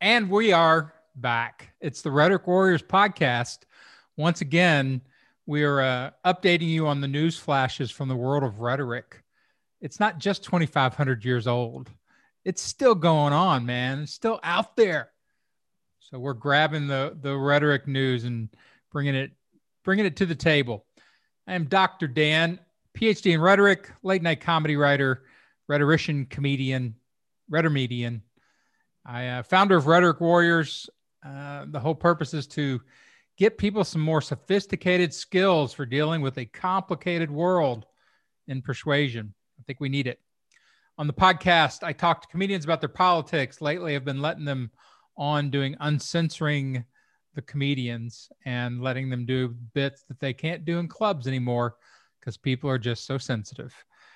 And we are back. It's the Rhetoric Warriors podcast. Once again, we are updating you on the news flashes from the world of rhetoric. It's not just 2,500 years old. It's still going on, man. It's still out there. So we're grabbing the rhetoric news and bringing it to the table. I am Dr. Dan, PhD in rhetoric, late night comedy writer, rhetorician, comedian, rhetoromedian. I founder of Rhetoric Warriors. The whole purpose is to get people some more sophisticated skills for dealing with a complicated world in persuasion. I think we need it. On the podcast, I talk to comedians about their politics. Lately, I've been letting them on doing uncensoring the comedians and letting them do bits that they can't do in clubs anymore because people are just so sensitive.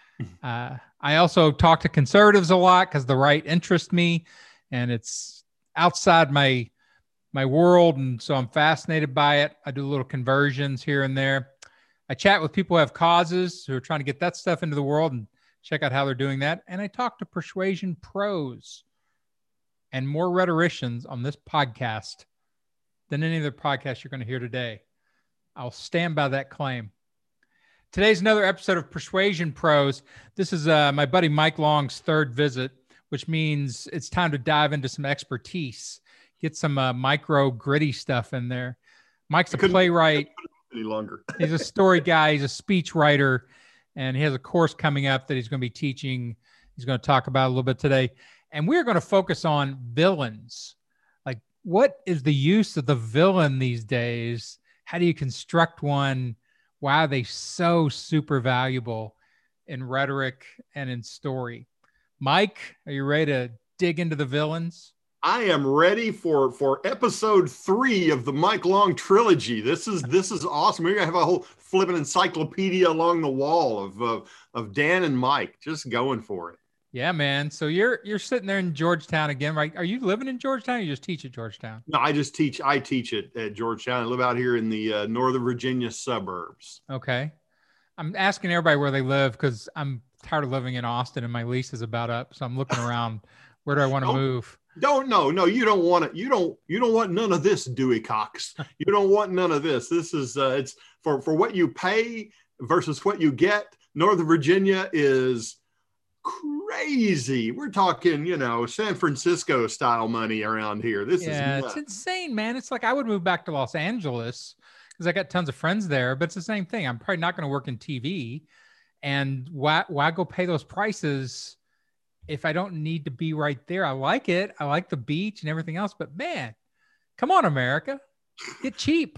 I also talk to conservatives a lot because the right interests me. And it's outside my world, and so I'm fascinated by it. I do little conversions here and there. I chat with people who have causes, who are trying to get that stuff into the world and check out how they're doing that. And I talk to persuasion pros and more rhetoricians on this podcast than any other podcast you're going to hear today. I'll stand by that claim. Today's another episode of Persuasion Pros. This is my buddy Mike Long's third visit, which means it's time to dive into some expertise, get some micro gritty stuff in there. Mike's a playwright. Any longer. He's a story guy. He's a speech writer, and he has a course coming up that he's going to be teaching. He's going to talk about a little bit today. And we're going to focus on villains. Like, what is the use of the villain these days? How do you construct one? Why are they so super valuable in rhetoric and in story? Mike, are you ready to dig into the villains? I am ready for episode 3 of the Mike Long trilogy. This is awesome. We're gonna have a whole flipping encyclopedia along the wall of Dan and Mike, just going for it. Yeah, man. So you're sitting there in Georgetown again, right? Are you living in Georgetown? Or you just teach at Georgetown? No, I teach at Georgetown. I live out here in the Northern Virginia suburbs. Okay. I'm asking everybody where they live because I'm tired of living in Austin and my lease is about up. So I'm looking around. Where do I want to move? No, you don't want it. You don't want none of this, Dewey Cox. You don't want none of this. This is it's for what you pay versus what you get. Northern Virginia is crazy. We're talking, San Francisco style money around here. It's insane, man. It's like I would move back to Los Angeles because I got tons of friends there, but it's the same thing. I'm probably not going to work in TV. And why go pay those prices if I don't need to be right there? I like it. I like the beach and everything else, but man, come on, America, get cheap.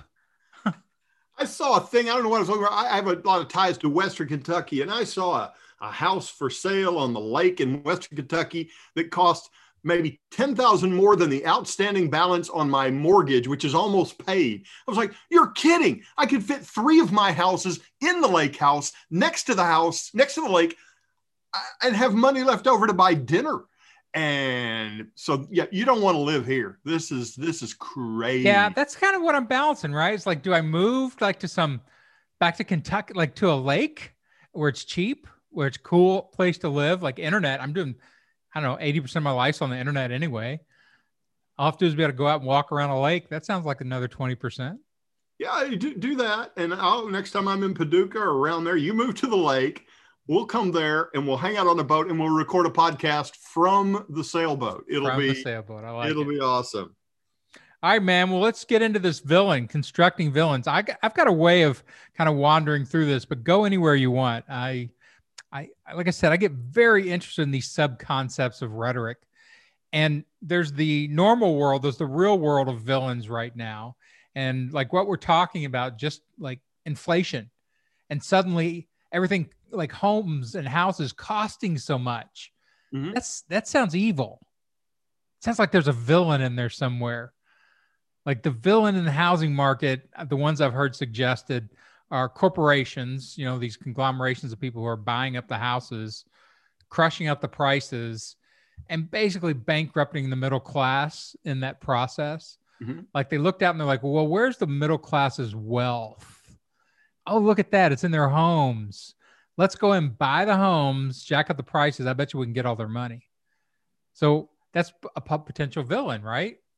I saw a thing. I don't know what I was looking for. I have a lot of ties to Western Kentucky, and I saw a house for sale on the lake in Western Kentucky that cost maybe $10,000 more than the outstanding balance on my mortgage, which is almost paid. I was like, you're kidding. I could fit 3 of my houses in the lake house, next to the lake, and have money left over to buy dinner. And so, yeah, you don't want to live here. This is crazy. Yeah, that's kind of what I'm balancing, right? It's like, do I move back to Kentucky, like to a lake where it's cheap, where it's a cool place to live, like internet. I'm doing, I don't know, 80% of my life's on the internet anyway. All I have to do is be able to go out and walk around a lake. That sounds like another 20%. Yeah, do that. And next time I'm in Paducah or around there, you move to the lake. We'll come there and we'll hang out on a boat and we'll record a podcast from the sailboat. It'll be awesome. All right, man. Well, let's get into this constructing villains. I've got a way of kind of wandering through this, but go anywhere you want. I like I said, I get very interested in these sub-concepts of rhetoric. And there's the normal world, there's the real world of villains right now. And like what we're talking about, just like inflation. And suddenly everything like homes and houses costing so much. Mm-hmm. That sounds evil. It sounds like there's a villain in there somewhere. Like the villain in the housing market, the ones I've heard suggested are corporations, these conglomerations of people who are buying up the houses, crushing up the prices, and basically bankrupting the middle class in that process. Mm-hmm. Like they looked out and they're like, well, where's the middle class's wealth? Oh, look at that. It's in their homes. Let's go and buy the homes, jack up the prices. I bet you we can get all their money. So that's a potential villain, right?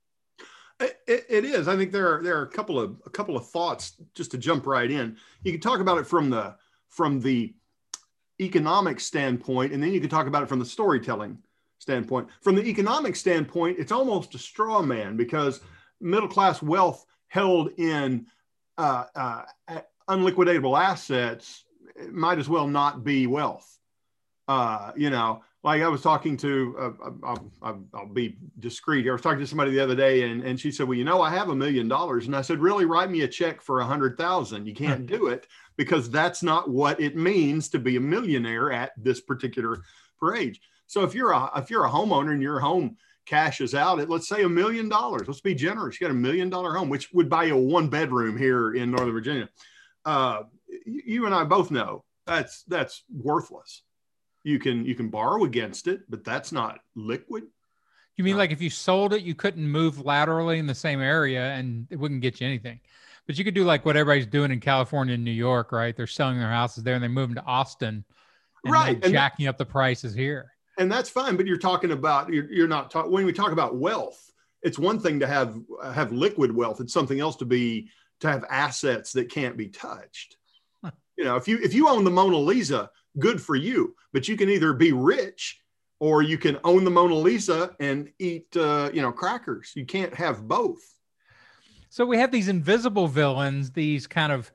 It is. I think there are a couple of thoughts just to jump right in. You can talk about it from the economic standpoint, and then you can talk about it from the storytelling standpoint. From the economic standpoint, it's almost a straw man, because middle class wealth held in unliquidatable assets might as well not be wealth. Like I was talking to, I'll be discreet. I was talking to somebody the other day, and she said, well, I have $1 million. And I said, really, write me a check for 100,000. You can't do it, because that's not what it means to be a millionaire at this particular age. So if you're a homeowner and your home cashes out at, let's say, $1 million, let's be generous. You got $1 million home, which would buy you a 1-bedroom here in Northern Virginia. You and I both know that's worthless. You can borrow against it, but that's not liquid. You mean like if you sold it, you couldn't move laterally in the same area and it wouldn't get you anything? But you could do like what everybody's doing in California and New York, right? They're selling their houses there and they move them to Austin, and right, they're jacking up the prices here. And that's fine. But you're talking about, you're not talking, when we talk about wealth, it's one thing to have liquid wealth. It's something else to have assets that can't be touched. If you own the Mona Lisa, good for you, but you can either be rich or you can own the Mona Lisa and eat, crackers. You can't have both. So we have these invisible villains, these kind of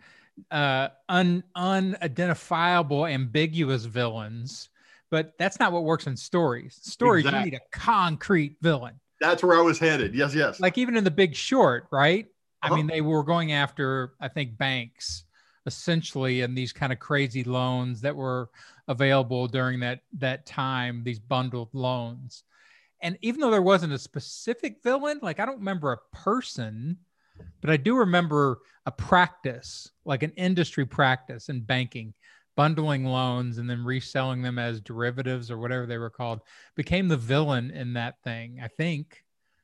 unidentifiable, ambiguous villains, but that's not what works in stories. Stories, exactly. You need a concrete villain. That's where I was headed. Yes. Like even in The Big Short, right? Uh-huh. I mean, they were going after, I think, banks, essentially, and these kind of crazy loans that were available during that time, these bundled loans. And even though there wasn't a specific villain, like I don't remember a person, but I do remember a practice, like an industry practice in banking, bundling loans and then reselling them as derivatives or whatever they were called, became the villain in that thing, I think.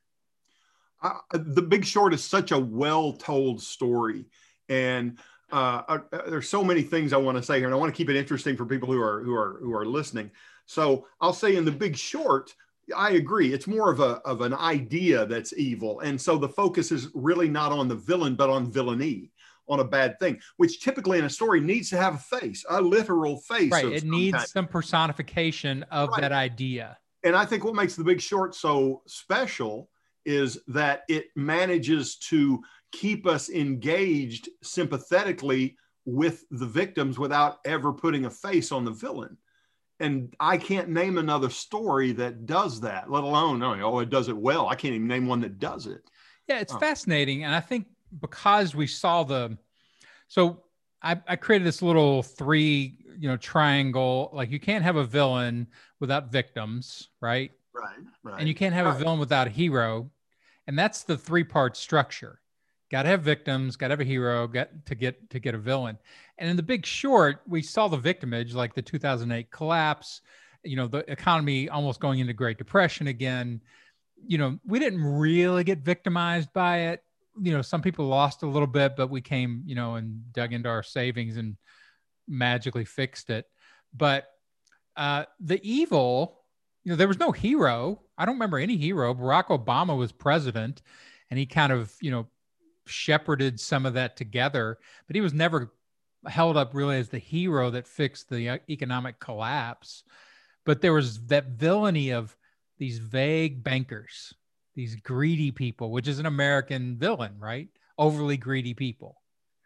The Big Short is such a well-told story. And there's so many things I want to say here, and I want to keep it interesting for people who are listening. So I'll say in The Big Short, I agree. It's more of an idea that's evil. And so the focus is really not on the villain, but on villainy, on a bad thing, which typically in a story needs to have a face, a literal face. Right. It needs some personification of that idea. And I think what makes The Big Short so special is that it manages to keep us engaged sympathetically with the victims without ever putting a face on the villain. And I can't name another story that does that, let alone, it does it well. I can't even name one that does it. Yeah, it's fascinating. And I think because we saw so I created this little 3, triangle, like you can't have a villain without victims, right? Right. And you can't have a villain without a hero. And that's the 3-part structure. Got to have victims, got to have a hero, to get a villain. And in The Big Short, we saw the victimage, like the 2008 collapse, the economy almost going into Great Depression again. We didn't really get victimized by it. Some people lost a little bit, but we came, and dug into our savings and magically fixed it. But the evil, there was no hero. I don't remember any hero. Barack Obama was president, and he kind of, shepherded some of that together, but he was never held up really as the hero that fixed the economic collapse. But there was that villainy of these vague bankers, these greedy people, which is an American villain, right? Overly greedy people.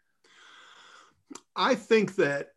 I think that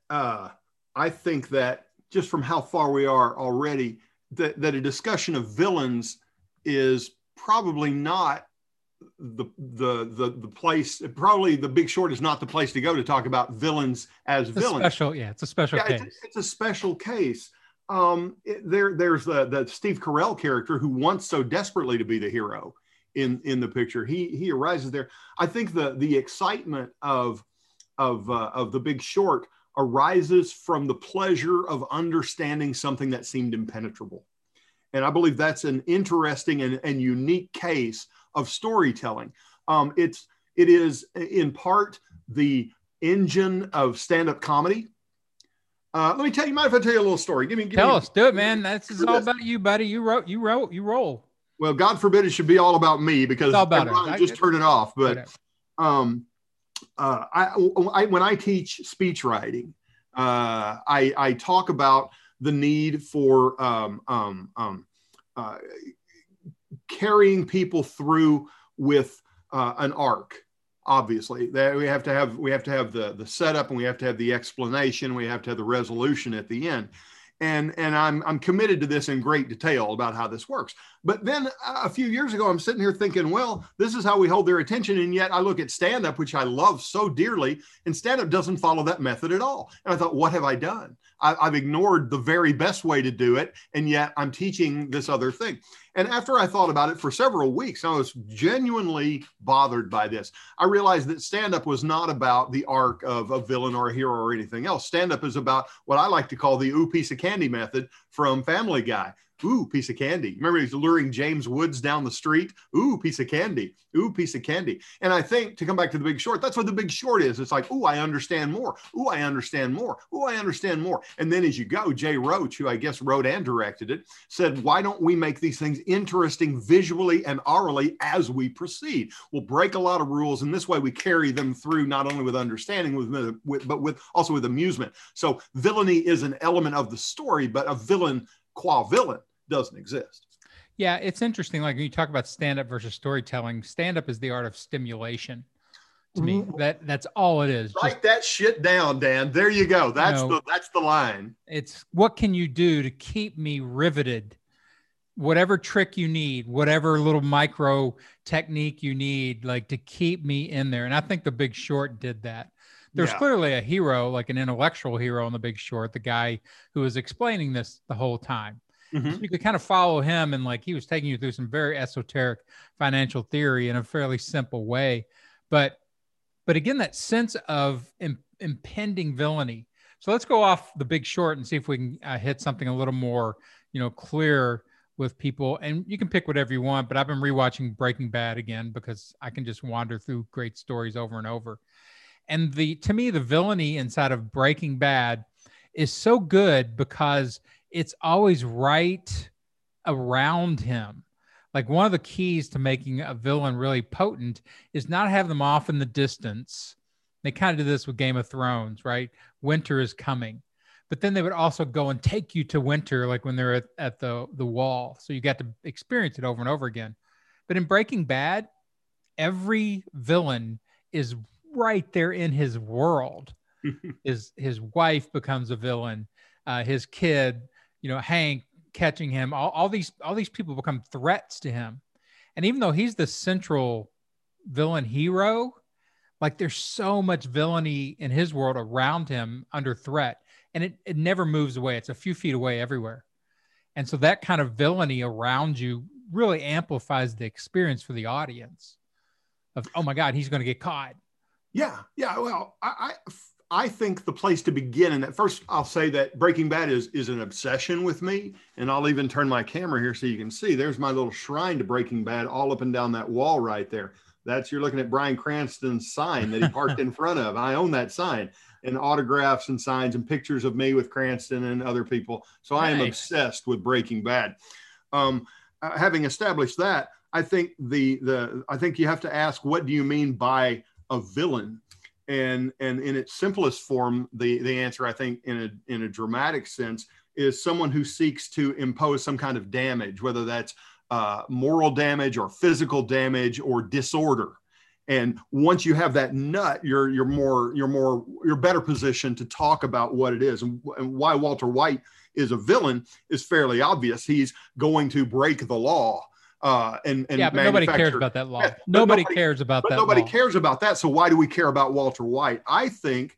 just from how far we are already, that a discussion of villains is probably not the place. Probably The Big Short is not the place to go to talk about villains as villains. It's a special case. It's a special case. There's the Steve Carell character who wants so desperately to be the hero in the picture. He arises there. I think the excitement of The Big Short arises from the pleasure of understanding something that seemed impenetrable. And I believe that's an interesting and unique case of storytelling. It is in part the engine of stand-up comedy. Let me mind if I tell you a little story? Tell us, do it, man. This is all about you, buddy. You roll. Well, God forbid it should be all about me, because It's all about everybody just turn it off. But when I teach speech writing, I talk about the need for carrying people through with an arc. Obviously, that we have to have the setup, and we have to have the explanation. We have to have the resolution at the end. And I'm committed to this in great detail about how this works. But then a few years ago, I'm sitting here thinking, well, this is how we hold their attention. And yet I look at stand-up, which I love so dearly, and stand-up doesn't follow that method at all. And I thought, what have I done? I've ignored the very best way to do it, and yet I'm teaching this other thing. And after I thought about it for several weeks, I was genuinely bothered by this. I realized that stand-up was not about the arc of a villain or a hero or anything else. Stand-up is about what I like to call the ooh, piece of candy method from Family Guy. Ooh, piece of candy. Remember, he's luring James Woods down the street. Ooh, piece of candy. Ooh, piece of candy. And I think, to come back to The Big Short, that's what The Big Short is. It's like, ooh, I understand more. Ooh, I understand more. Ooh, I understand more. And then as you go, Jay Roach, who I guess wrote and directed it, said, why don't we make these things interesting visually and orally as we proceed? We'll break a lot of rules, and this way we carry them through, not only with understanding, but also with amusement. So villainy is an element of the story, but a villain qua villain doesn't exist. Yeah, it's interesting. Like when you talk about stand-up versus storytelling, stand-up is the art of stimulation. To me, that's all it is. Write that shit down, Dan. There you go. That's the line. It's what can you do to keep me riveted? Whatever trick you need, whatever little micro technique you need, like to keep me in there. And I think The Big Short did that. There's clearly a hero, like an intellectual hero in The Big Short, the guy who was explaining this the whole time. Mm-hmm. So you could kind of follow him, and like he was taking you through some very esoteric financial theory in a fairly simple way. But again, that sense of impending villainy. So let's go off The Big Short and see if we can hit something a little more, clear with people. And you can pick whatever you want, but I've been rewatching Breaking Bad again because I can just wander through great stories over and over. And to me, the villainy inside of Breaking Bad is so good because it's always right around him. Like one of the keys to making a villain really potent is not have them off in the distance. They kind of do this with Game of Thrones, right? Winter is coming. But then they would also go and take you to winter, like when they're at the wall. So you got to experience it over and over again. But in Breaking Bad, every villain is right there in his world. His wife becomes a villain. His kid, Hank catching him, all these people become threats to him. And even though he's the central villain hero, like there's so much villainy in his world around him under threat. And it never moves away. It's a few feet away everywhere. And so that kind of villainy around you really amplifies the experience for the audience of, oh my God, he's going to get caught. Yeah. Well, I think the place to begin, and at first I'll say that Breaking Bad is an obsession with me, and I'll even turn my camera here so you can see. There's my little shrine to Breaking Bad all up and down that wall right there. You're looking at Bryan Cranston's sign that he parked in front of. I own that sign, and autographs and signs and pictures of me with Cranston and other people. So I am obsessed with Breaking Bad. Having established that, I think I think you have to ask, what do you mean by a villain? And in its simplest form, the answer, I think, in a dramatic sense, is someone who seeks to impose some kind of damage, whether that's moral damage or physical damage or disorder. And once you have that nut, you're better positioned to talk about what it is. And why Walter White is a villain is fairly obvious. He's going to break the law. But nobody cares about that law. Yeah, nobody cares about that. Nobody cares about that. So why do we care about Walter White? I think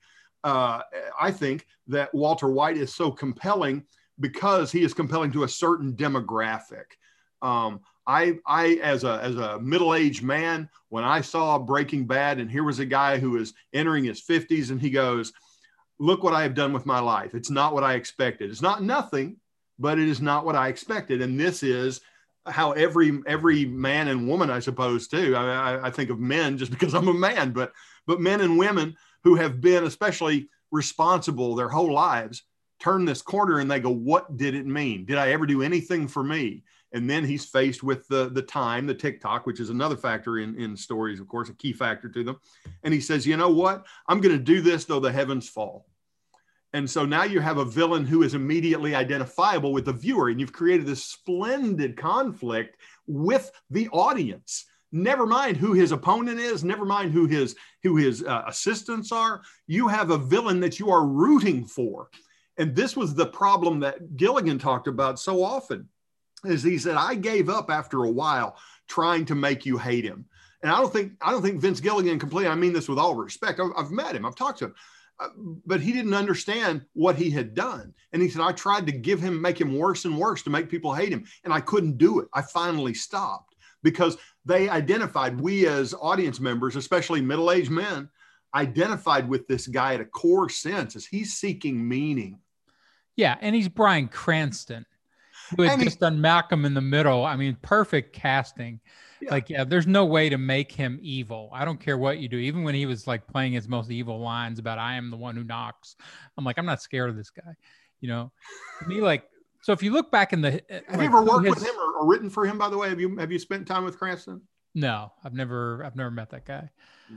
that Walter White is so compelling because he is compelling to a certain demographic. I as a middle-aged man, when I saw Breaking Bad, and here was a guy who was entering his 50s, and he goes, "Look what I have done with my life. It's not what I expected. It's not nothing, but it is not what I expected." And this is how every man and woman, I suppose, too. I think of men just because I'm a man, but men and women who have been especially responsible their whole lives turn this corner and they go, what did it mean? Did I ever do anything for me? And then he's faced with the time, the TikTok, which is another factor in stories, of course, a key factor to them. And he says, you know what? I'm going to do this though the heavens fall. And so now you have a villain who is immediately identifiable with the viewer, and you've created this splendid conflict with the audience. Never mind who his opponent is, never mind who his assistants are. You have a villain that you are rooting for. And this was the problem that Gilligan talked about so often, is he said, I gave up after a while trying to make you hate him. And I don't think Vince Gilligan completely, I mean this with all respect. I've met him, I've talked to him, but he didn't understand what he had done. And he said, I tried to make him worse and worse to make people hate him. And I couldn't do it. I finally stopped because they identified, we as audience members, especially middle-aged men, identified with this guy at a core sense as he's seeking meaning. Yeah. And he's Bryan Cranston, who had just done Malcolm in the Middle. I mean, perfect casting. Yeah. Like, yeah, there's no way to make him evil. I don't care what you do. Even when he was like playing his most evil lines about I am the one who knocks, I'm like, I'm not scared of this guy. You know, to me, like, so if you look back in the, have you ever worked with him or written for him, by the way? Have you spent time with Cranston? No, I've never met that guy.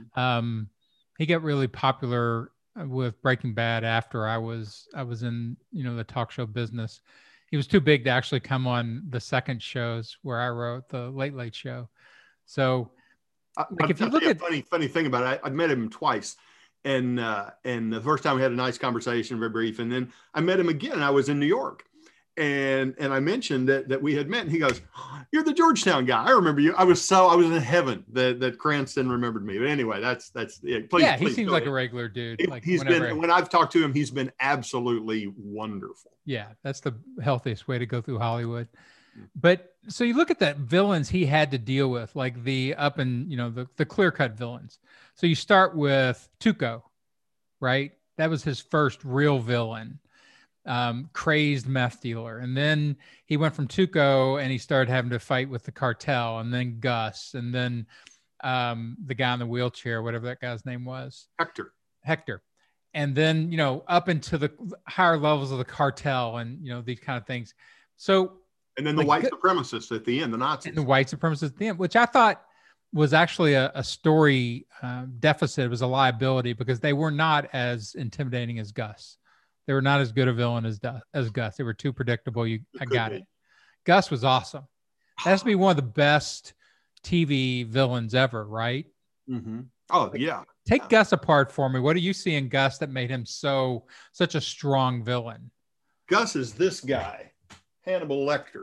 He got really popular with Breaking Bad after I was in, you know, the talk show business. He was too big to actually come on the second shows where I wrote the Late Late Show. So, like, if you look at funny thing about it, I met him twice, and the first time we had a nice conversation, very brief, and then I met him again. And I was in New York, and I mentioned that we had met, and he goes, "You're the Georgetown guy. I remember you. I was in heaven that Cranston remembered me." But anyway, that's yeah. Please, he seems like a regular dude. When I've talked to him, he's been absolutely wonderful. Yeah, that's the healthiest way to go through Hollywood. But so you look at the villains he had to deal with, like the clear-cut villains. So you start with Tuco, right? That was his first real villain, crazed meth dealer. And then he went from Tuco and he started having to fight with the cartel, and then Gus, and then the guy in the wheelchair, whatever that guy's name was. Hector. And then, you know, up into the higher levels of the cartel and, you know, these kind of things. So, and then the white supremacists at the end, the Nazis. And the white supremacists at the end, which I thought was actually a story deficit. It was a liability because they were not as intimidating as Gus. They were not as good a villain as Gus. They were too predictable. I got it. Gus was awesome. That has to be one of the best TV villains ever, right? Mm-hmm. Oh, yeah. Take Gus apart for me. What do you see in Gus that made him such a strong villain? Gus is this guy, Hannibal Lecter.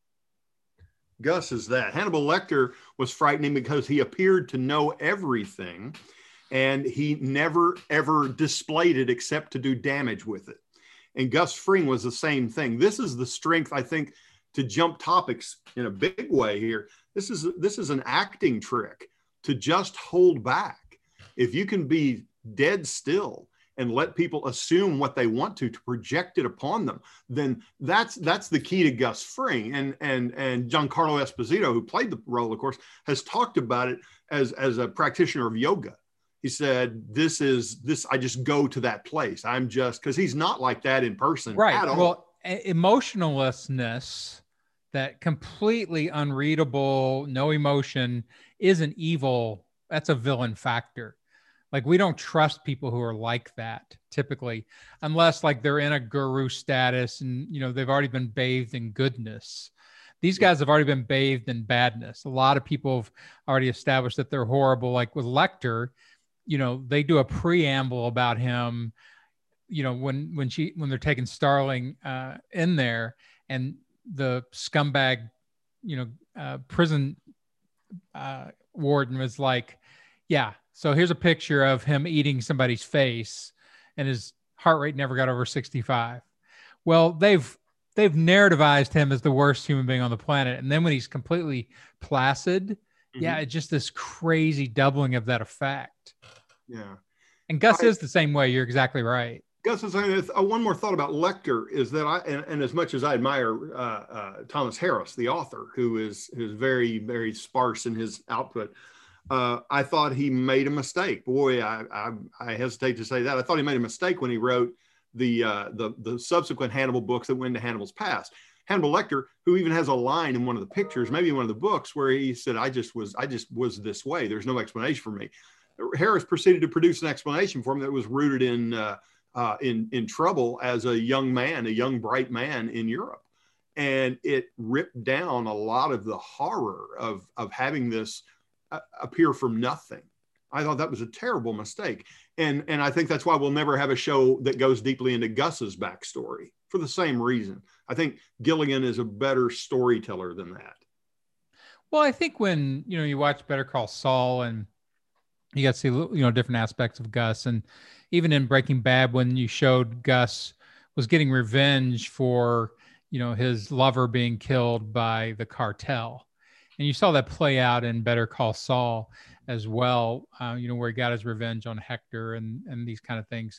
Gus is that. Hannibal Lecter was frightening because he appeared to know everything, and he never, ever displayed it except to do damage with it. And Gus Fring was the same thing. This is the strength, I think, to jump topics in a big way here. This is an acting trick to just hold back. If you can be dead still and let people assume what they want to project it upon them, then that's the key to Gus Fring. And Giancarlo Esposito, who played the role, of course, has talked about it as a practitioner of yoga. He said, I just go to that place. I'm just, because he's not like that in person. Right. At all. Well, emotionlessness, that completely unreadable, no emotion, is an evil. That's a villain factor. Like, we don't trust people who are like that typically, unless like they're in a guru status and, you know, they've already been bathed in goodness. These guys have already been bathed in badness. A lot of people have already established that they're horrible. Like with Lecter, you know, they do a preamble about him, you know, when they're taking Starling in there, and the scumbag, you know, prison warden was like, yeah, so here's a picture of him eating somebody's face and his heart rate never got over 65. Well, they've narrativized him as the worst human being on the planet. And then when he's completely placid, yeah, it's just this crazy doubling of that effect. Yeah. And Gus is the same way. You're exactly right. Gus is saying, one more thought about Lecter is that and as much as I admire Thomas Harris, the author, who is very, very sparse in his output, I thought he made a mistake. Boy, I hesitate to say that. I thought he made a mistake when he wrote the subsequent Hannibal books that went into Hannibal's past. Hannibal Lecter, who even has a line in one of the pictures, maybe in one of the books, where he said, I just was this way. There's no explanation for me. Harris proceeded to produce an explanation for him that was rooted in trouble as a young man, a young, bright man in Europe. And it ripped down a lot of the horror of having this appear from nothing. I thought that was a terrible mistake. And I think that's why we'll never have a show that goes deeply into Gus's backstory, for the same reason. I think Gilligan is a better storyteller than that. Well, I think when, you watch Better Call Saul and you got to see, different aspects of Gus. And even in Breaking Bad, when you showed Gus was getting revenge for, his lover being killed by the cartel. And you saw that play out in Better Call Saul as well, where he got his revenge on Hector and these kind of things.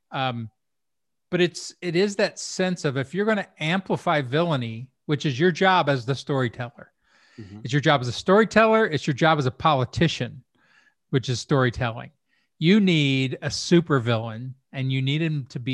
But it is that sense of, if you're going to amplify villainy, which is your job as the storyteller, it's your job as a storyteller, it's your job as a politician, which is storytelling. You need a supervillain, and you need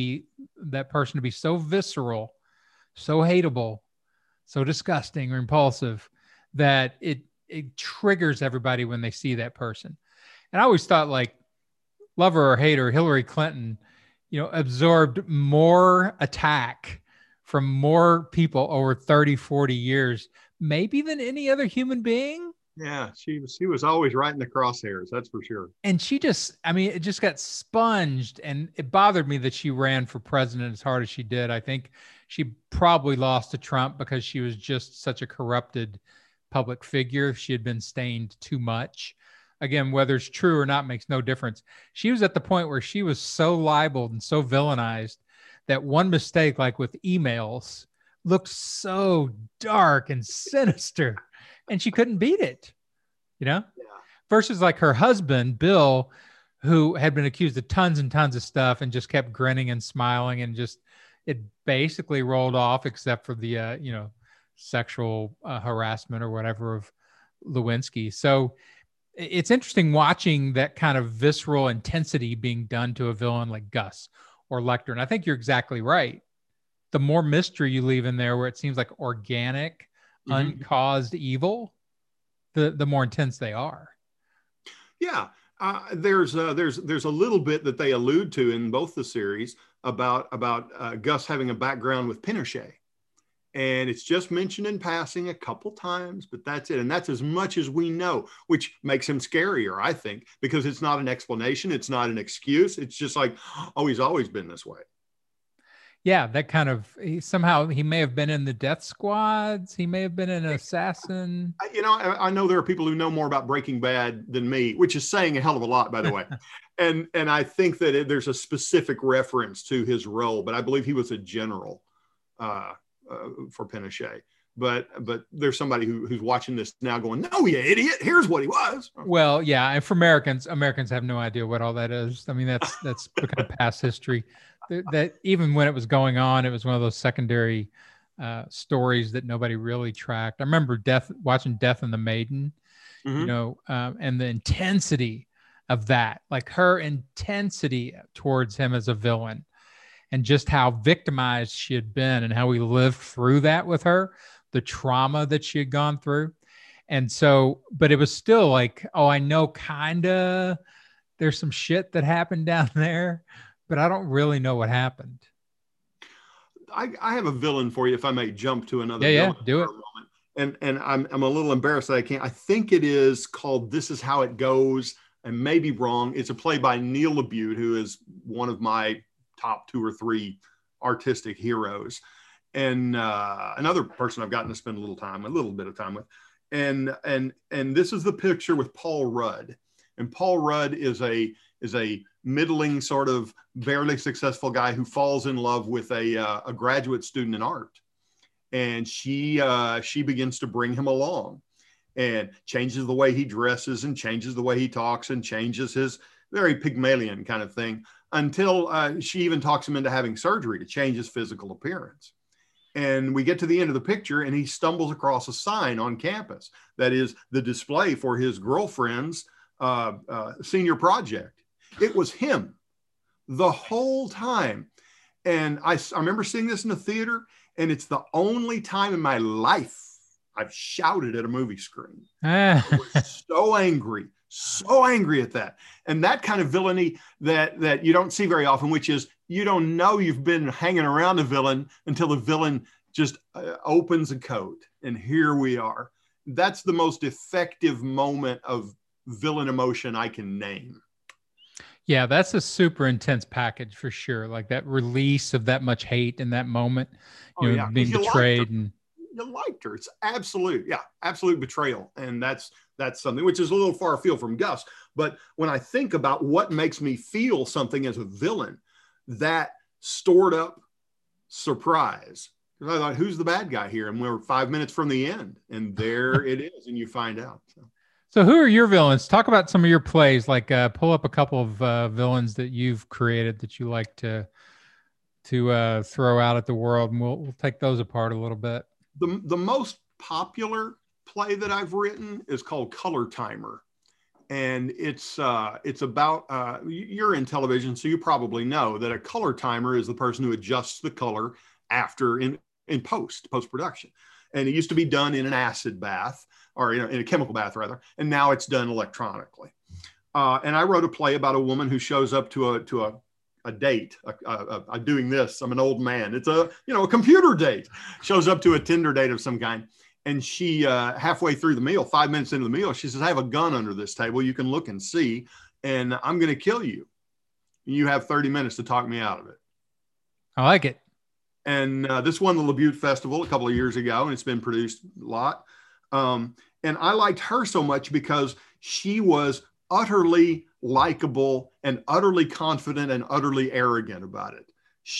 that person to be so visceral, so hateable, so disgusting or impulsive that it triggers everybody when they see that person. And I always thought, like, lover or hater, Hillary Clinton, absorbed more attack from more people over 30, 40 years, maybe than any other human being. Yeah, she was always right in the crosshairs, that's for sure. And it just got sponged, and it bothered me that she ran for president as hard as she did. I think she probably lost to Trump because she was just such a corrupted public figure. She had been stained too much. Again, whether it's true or not makes no difference. She was at the point where she was so libeled and so villainized that one mistake, like with emails, looked so dark and sinister, and she couldn't beat it, Yeah. Versus like her husband, Bill, who had been accused of tons and tons of stuff and just kept grinning and smiling, and just, it basically rolled off, except for the, sexual harassment or whatever of Lewinsky. So it's interesting watching that kind of visceral intensity being done to a villain like Gus or Lecter. And I think you're exactly right. The more mystery you leave in there, where it seems like organic, uncaused evil, the more intense they are. Yeah. There's a little bit that they allude to in both the series about Gus having a background with Pinochet. And it's just mentioned in passing a couple times, but that's it. And that's as much as we know, which makes him scarier, I think, because it's not an explanation. It's not an excuse. It's just like, oh, he's always been this way. Yeah, that kind of, he may have been in the death squads. He may have been an assassin. I know there are people who know more about Breaking Bad than me, which is saying a hell of a lot, by the way. And I think that there's a specific reference to his role, but I believe he was a general for Pinochet. But there's somebody who's watching this now going, no, you idiot, here's what he was. Well, yeah, and for Americans have no idea what all that is. I mean, that's become past history. That even when it was going on, it was one of those secondary stories that nobody really tracked. I remember watching Death and the Maiden, and the intensity of that, like her intensity towards him as a villain, and just how victimized she had been and how we lived through that with her, the trauma that she had gone through. And so, but it was still like, oh, I know kinda there's some shit that happened down there, but I don't really know what happened. I have a villain for you, if I may jump to another villain. Yeah, do it. And I'm a little embarrassed that I can't. I think it is called This Is How It Goes. I may be wrong. It's a play by Neil LaBute, who is one of my top 2 or 3 artistic heroes. And another person I've gotten to spend a little bit of time with. And this is the picture with Paul Rudd. And Paul Rudd is a middling, sort of barely successful guy who falls in love with a graduate student in art. And she begins to bring him along and changes the way he dresses and changes the way he talks and changes his very Pygmalion kind of thing, until she even talks him into having surgery to change his physical appearance. And we get to the end of the picture and he stumbles across a sign on campus that is the display for his girlfriend's senior project. It was him the whole time. And I remember seeing this in the theater, And it's the only time in my life I've shouted at a movie screen. Ah. I was so angry at that. And that kind of villainy that you don't see very often, which is you don't know you've been hanging around a villain until the villain just opens a coat. And here we are. That's the most effective moment of villain emotion I can name. Yeah, that's a super intense package for sure. Like that release of that much hate in that moment, being betrayed and you liked her. It's absolute betrayal. And that's something which is a little far afield from Gus. But when I think about what makes me feel something as a villain, that stored up surprise. Because I thought, who's the bad guy here? And we're 5 minutes from the end, and there it is, and you find out. So who are your villains? Talk about some of your plays. Like pull up a couple of villains that you've created that you like to throw out at the world, and we'll take those apart a little bit. The most popular play that I've written is called Color Timer. And it's about, you're in television, so you probably know that a color timer is the person who adjusts the color after in post-production. And it used to be done in an acid bath or in a chemical bath rather. And now it's done electronically. And I wrote a play about a woman who shows up to a date, doing this. I'm an old man. It's a computer date, shows up to a Tinder date of some kind. And she, halfway through the meal, 5 minutes into the meal, she says, I have a gun under this table. You can look and see, and I'm going to kill you. You have 30 minutes to talk me out of it. I like it. And this won the LaBute Festival a couple of years ago, and it's been produced a lot. And I liked her so much because she was utterly likable and utterly confident and utterly arrogant about it.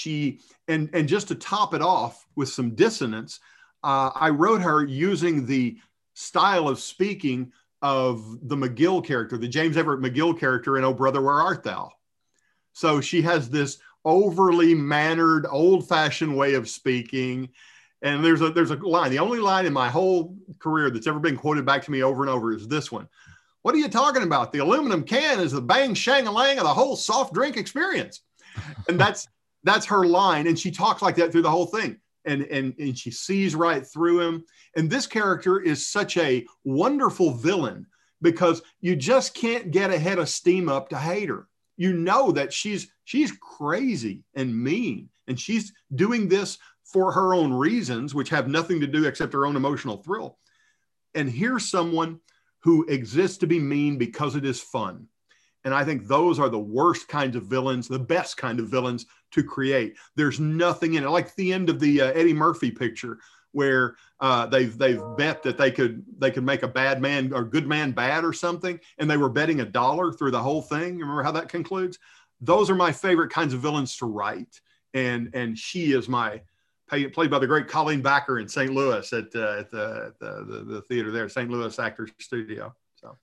And just to top it off with some dissonance, I wrote her using the style of speaking of the McGill character, the James Everett McGill character in Oh Brother, Where Art Thou? So she has this overly mannered, old-fashioned way of speaking. And there's a line, the only line in my whole career that's ever been quoted back to me over and over is this one. What are you talking about? The aluminum can is the bang shang-a-lang of the whole soft drink experience. And that's her line. And she talks like that through the whole thing. And she sees right through him. And this character is such a wonderful villain because you just can't get a head of steam up to hate her. You know that she's crazy and mean, and she's doing this for her own reasons, which have nothing to do except her own emotional thrill. And here's someone who exists to be mean because it is fun. And I think those are the worst kinds of villains, the best kind of villains to create. There's nothing in it. Like the end of the Eddie Murphy picture where they've bet that they could make a bad man or good man bad or something. And they were betting $1 through the whole thing. You remember how that concludes? Those are my favorite kinds of villains to write. And she is played by the great Colleen Backer in St. Louis at the theater there, St. Louis Actors Studio. So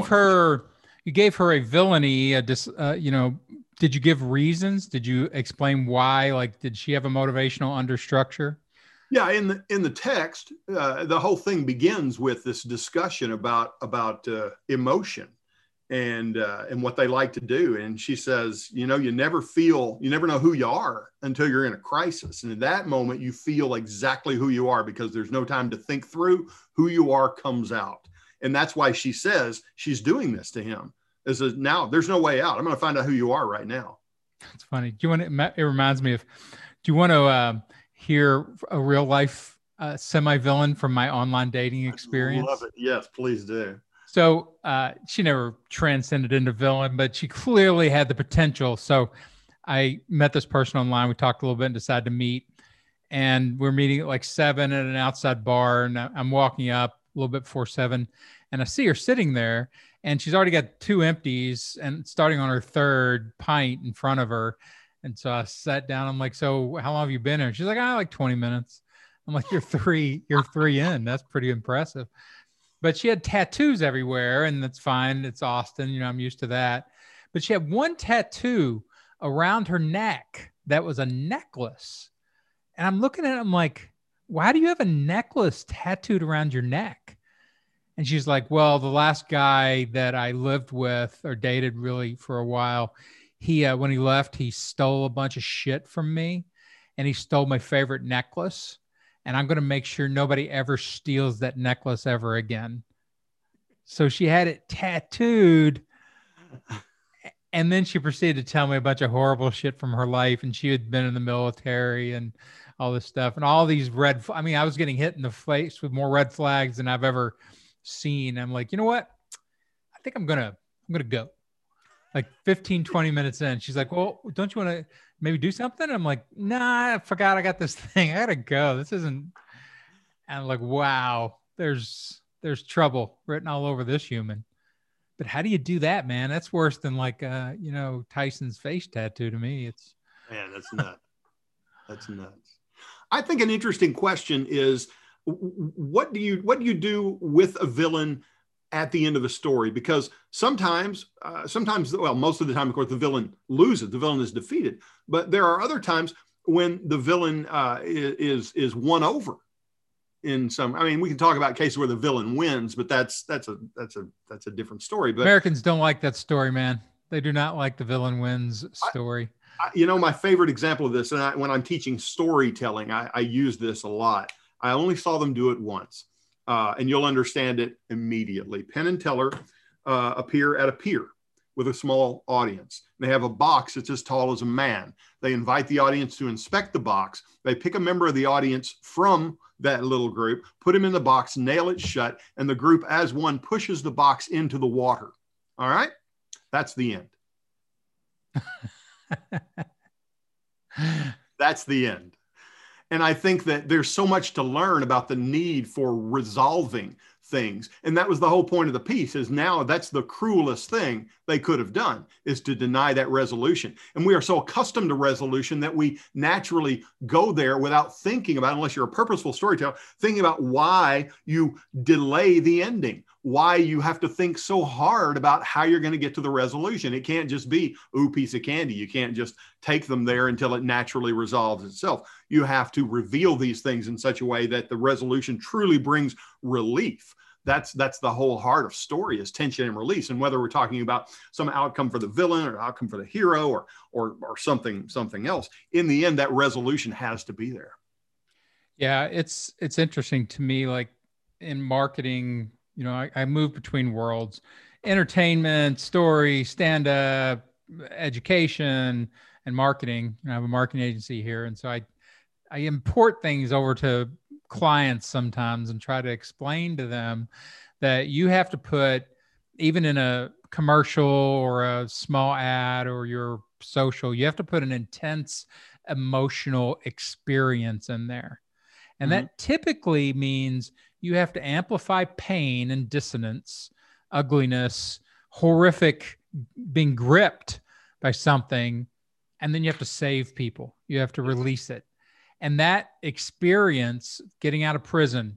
you gave her a villainy, did you give reasons? Did you explain why? Like, did she have a motivational understructure? Yeah, in the text, the whole thing begins with this discussion about emotion and what they like to do. And she says, you never know who you are until you're in a crisis. And in that moment, you feel exactly who you are because there's no time to think through. Who you are comes out. And that's why she says she's doing this to him. Now there's no way out. I'm going to find out who you are right now. It's funny. It reminds me of, do you want to hear a real life semi-villain from my online dating experience? I love it. Yes, please do. So she never transcended into villain, but she clearly had the potential. So I met this person online. We talked a little bit and decided to meet. And we're meeting at like 7 at an outside bar. And I'm walking up a little bit before 7. And I see her sitting there. And she's already got 2 empties and starting on her 3rd pint in front of her. And so I sat down. I'm like, so how long have you been here? She's like, like 20 minutes. I'm like, you're three in. That's pretty impressive. But she had tattoos everywhere, and that's fine. It's Austin. I'm used to that. But she had one tattoo around her neck that was a necklace. And I'm looking at it, I'm like, why do you have a necklace tattooed around your neck? And she's like, well, the last guy that I lived with or dated really for a while, he when he left, he stole a bunch of shit from me, and he stole my favorite necklace. and I'm going to make sure nobody ever steals that necklace ever again. So she had it tattooed. And then she proceeded to tell me a bunch of horrible shit from her life. And she had been in the military and all this stuff. And all these I mean, I was getting hit in the face with more red flags than I've ever seen. I'm like, you know what? I think I'm going to go. Like 15, 20 minutes in. She's like, well, don't you want to maybe do something? I'm like, nah, I forgot I got this thing. I got to go. This isn't. And I'm like, wow, there's trouble written all over this human. But how do you do that, man? That's worse than like, Tyson's face tattoo to me. It's man, that's nuts. That's nuts. I think an interesting question is, what do you do with a villain at the end of the story? Because sometimes, well, most of the time, of course, the villain loses. The villain is defeated. But there are other times when the villain is won over. In some, I mean, we can talk about cases where the villain wins, but that's a different story. But Americans don't like that story, man. They do not like the villain wins story. My favorite example of this, and when I'm teaching storytelling, I use this a lot. I only saw them do it once, and you'll understand it immediately. Penn and Teller appear at a pier with a small audience. They have a box that's as tall as a man. They invite the audience to inspect the box. They pick a member of the audience from that little group, put him in the box, nail it shut, and the group as one pushes the box into the water. All right? That's the end. That's the end. And I think that there's so much to learn about the need for resolving things. And that was the whole point of the piece, is now that's the cruelest thing they could have done, is to deny that resolution. And we are so accustomed to resolution that we naturally go there without thinking about, unless you're a purposeful storyteller, thinking about why you delay the ending, why you have to think so hard about how you're going to get to the resolution. It can't just be, ooh, piece of candy. You can't just take them there until it naturally resolves itself. You have to reveal these things in such a way that the resolution truly brings relief. That's the whole heart of story, is tension and release. And whether we're talking about some outcome for the villain or outcome for the hero or something else, in the end, that resolution has to be there. Yeah, it's interesting to me, like in marketing, I move between worlds, entertainment, story, stand-up, education, and marketing. I have a marketing agency here. And so I import things over to clients sometimes and try to explain to them that you have to put, even in a commercial or a small ad or your social, you have to put an intense emotional experience in there. And that typically means you have to amplify pain and dissonance, ugliness, horrific, being gripped by something. And then you have to save people. You have to release it. And that experience, getting out of prison,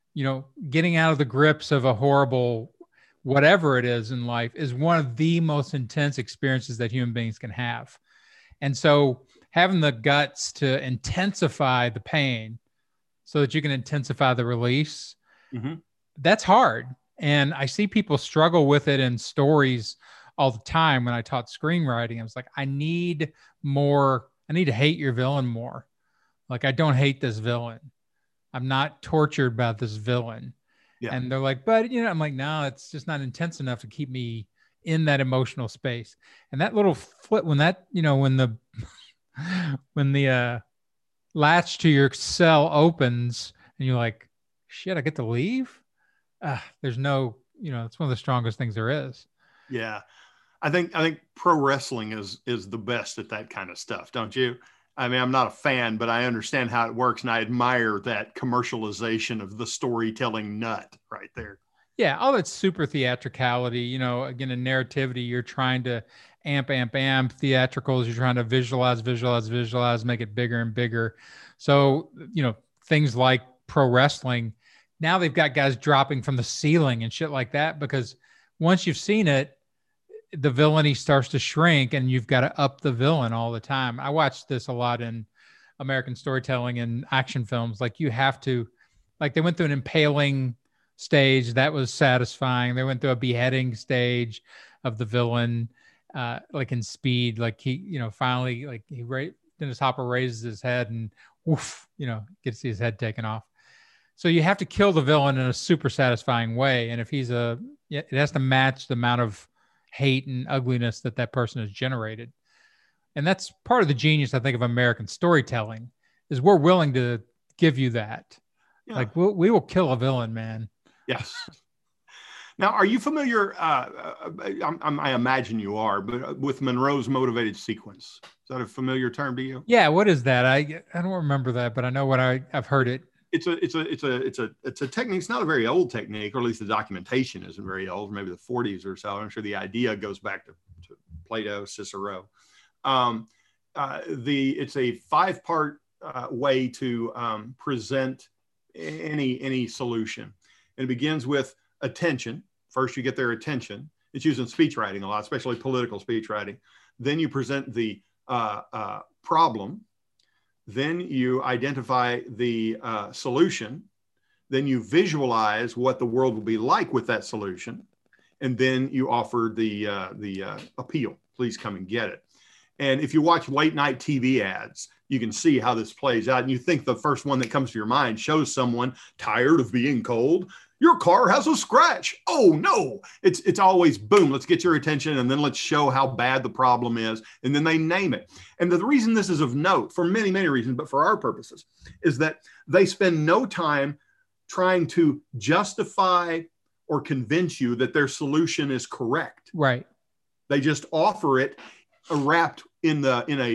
getting out of the grips of a horrible, whatever it is in life, is one of the most intense experiences that human beings can have. And so having the guts to intensify the pain so that you can intensify the release, that's hard. And I see people struggle with it in stories all the time. When I taught screenwriting, I was like, I need to hate your villain more. Like, I don't hate this villain. I'm not tortured by this villain. Yeah. And they're like, but, I'm like, no, it's just not intense enough to keep me in that emotional space. And that little flip, when the latch to your cell opens and you're like, shit, I get to leave. There's no, it's one of the strongest things there is. Yeah. I think pro wrestling is the best at that kind of stuff. Don't you? I mean, I'm not a fan, but I understand how it works. And I admire that commercialization of the storytelling nut right there. Yeah. All that super theatricality, again, in narrativity, you're trying to amp. Theatricals, you're trying to visualize, make it bigger and bigger. So, things like pro wrestling, now they've got guys dropping from the ceiling and shit like that, because once you've seen it, the villainy starts to shrink and you've got to up the villain all the time. I watched this a lot in American storytelling and action films. Like, you have to, like, they went through an impaling stage that was satisfying. They went through a beheading stage of the villain, like in Speed, like he, finally, like Dennis Hopper raises his head and woof, gets his head taken off. So you have to kill the villain in a super satisfying way. And if it has to match the amount of hate and ugliness that person has generated. And that's part of the genius, I think, of American storytelling is we're willing to give you that. Yeah. Like we will kill a villain, man. Yes. Now, are you familiar? I imagine you are, but with Monroe's motivated sequence, is that a familiar term to you? Yeah. What is that? I don't remember that, but I know I've heard it. It's a technique. It's not a very old technique, or at least the documentation isn't very old, maybe the 40s or so. I'm sure the idea goes back to Plato, Cicero. It's a 5-part way to present any solution. And it begins with attention. First, you get their attention. It's used in speech writing a lot, especially political speech writing. Then you present the problem. Then you identify the solution. Then you visualize what the world will be like with that solution. And then you offer the appeal. Please come and get it. And if you watch late night TV ads, you can see how this plays out. And you think the first one that comes to your mind shows someone tired of being cold. Your car has a scratch. Oh no, it's always boom. Let's get your attention. And then let's show how bad the problem is. And then they name it. And the reason this is of note for many, many reasons, but for our purposes, is that they spend no time trying to justify or convince you that their solution is correct. Right. They just offer it wrapped in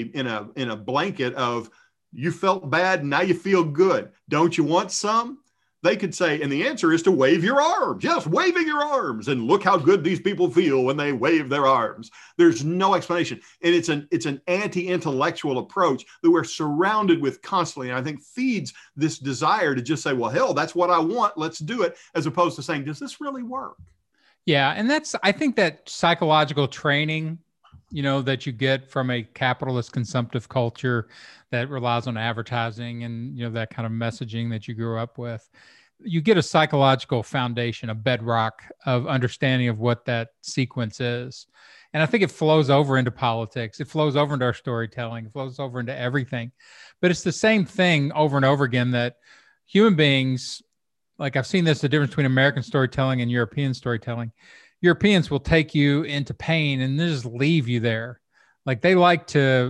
a blanket of, you felt bad, now you feel good. Don't you want some? They could say, and the answer is to wave your arms. Yes, waving your arms. And look how good these people feel when they wave their arms. There's no explanation. And it's an anti-intellectual approach that we're surrounded with constantly. And I think feeds this desire to just say, well, hell, that's what I want. Let's do it. As opposed to saying, does this really work? Yeah. And I think that psychological training, that you get from a capitalist consumptive culture that relies on advertising and, that kind of messaging that you grew up with, you get a psychological foundation, a bedrock of understanding of what that sequence is. And I think it flows over into politics. It flows over into our storytelling. It flows over into everything. But it's the same thing over and over again that human beings, like I've seen this, the difference between American storytelling and European storytelling. Europeans will take you into pain and then just leave you there. Like they like to,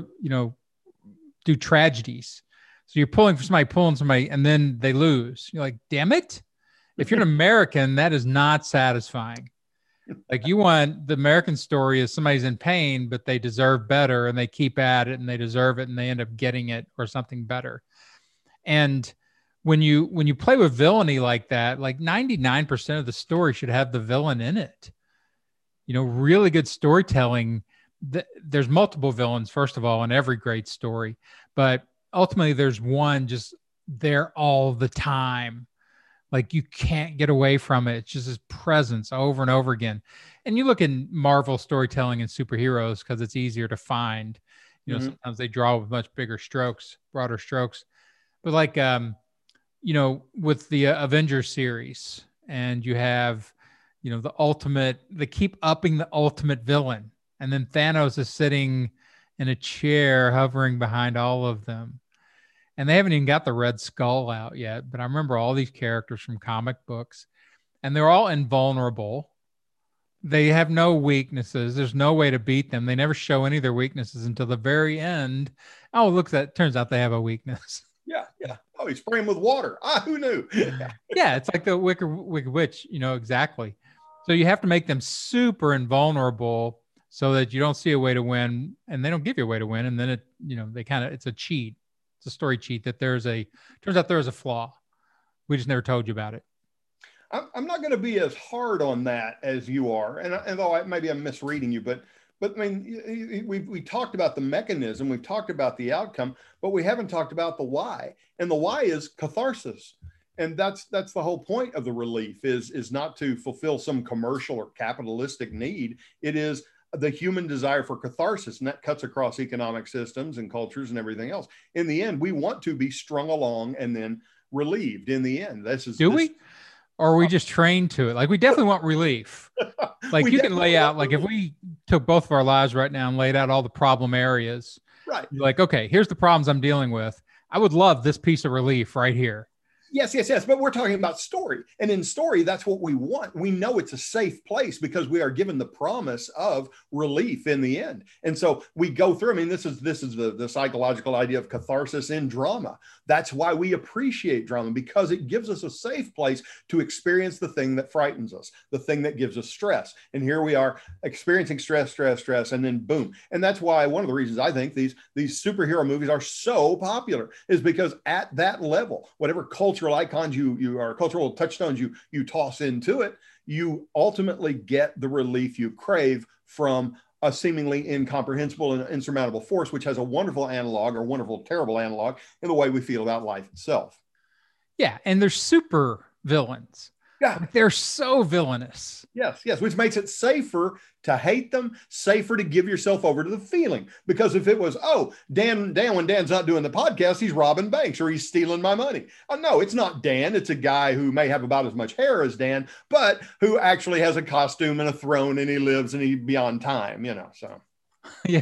do tragedies. So you're pulling somebody, and then they lose. You're like, damn it. If you're an American, that is not satisfying. Like you want the American story is somebody's in pain, but they deserve better and they keep at it and they deserve it and they end up getting it or something better. And when you play with villainy like that, like 99% of the story should have the villain in it. Really good storytelling. There's multiple villains, first of all, in every great story, but ultimately there's one just there all the time. Like you can't get away from it. It's just his presence over and over again. And you look in Marvel storytelling and superheroes because it's easier to find. Sometimes they draw with much bigger strokes, broader strokes. But like, with the Avengers series, and you have, they keep upping the ultimate villain. And then Thanos is sitting in a chair hovering behind all of them. And they haven't even got the Red Skull out yet. But I remember all these characters from comic books, and they're all invulnerable. They have no weaknesses. There's no way to beat them. They never show any of their weaknesses until the very end. Oh, look, turns out they have a weakness. Yeah. Oh, he's spraying with water. Who knew? Yeah, it's like the Wicked Witch, exactly. So you have to make them super invulnerable so that you don't see a way to win, and they don't give you a way to win. And then it's a cheat. It's a story cheat that turns out there's a flaw. We just never told you about it. I'm not going to be as hard on that as you are. And although maybe I'm misreading you, but I mean, we talked about the mechanism, we've talked about the outcome, but we haven't talked about the why. And the why is catharsis. And that's the whole point of the relief is not to fulfill some commercial or capitalistic need. It is the human desire for catharsis, and that cuts across economic systems and cultures and everything else. In the end, we want to be strung along and then relieved in the end. Do we? Or are we just trained to it? Like we definitely want relief. Like you can lay out, like if we took both of our lives right now and laid out all the problem areas, right? Like, okay, here's the problems I'm dealing with. I would love this piece of relief right here. Yes, yes, yes. But we're talking about story. And in story, that's what we want. We know it's a safe place because we are given the promise of relief in the end. And so we go through. I mean, this is the psychological idea of catharsis in drama. That's why we appreciate drama, because it gives us a safe place to experience the thing that frightens us, the thing that gives us stress. And here we are experiencing stress, and then boom. And that's why one of the reasons I think these superhero movies are so popular is because at that level, whatever cultural icons you are, cultural touchstones you toss into it, you ultimately get the relief you crave from a seemingly incomprehensible and insurmountable force, which has a wonderful analog, or wonderful, terrible analog, in the way we feel about life itself. Yeah, and they're super villains. Yeah, like they're so villainous. Yes, yes, which makes it safer to hate them, safer to give yourself over to the feeling. Because if it was, oh, Dan, when Dan's not doing the podcast, he's robbing banks or he's stealing my money. Oh, no, it's not Dan. It's a guy who may have about as much hair as Dan, but who actually has a costume and a throne, and he lives and he's beyond time, so. Yeah,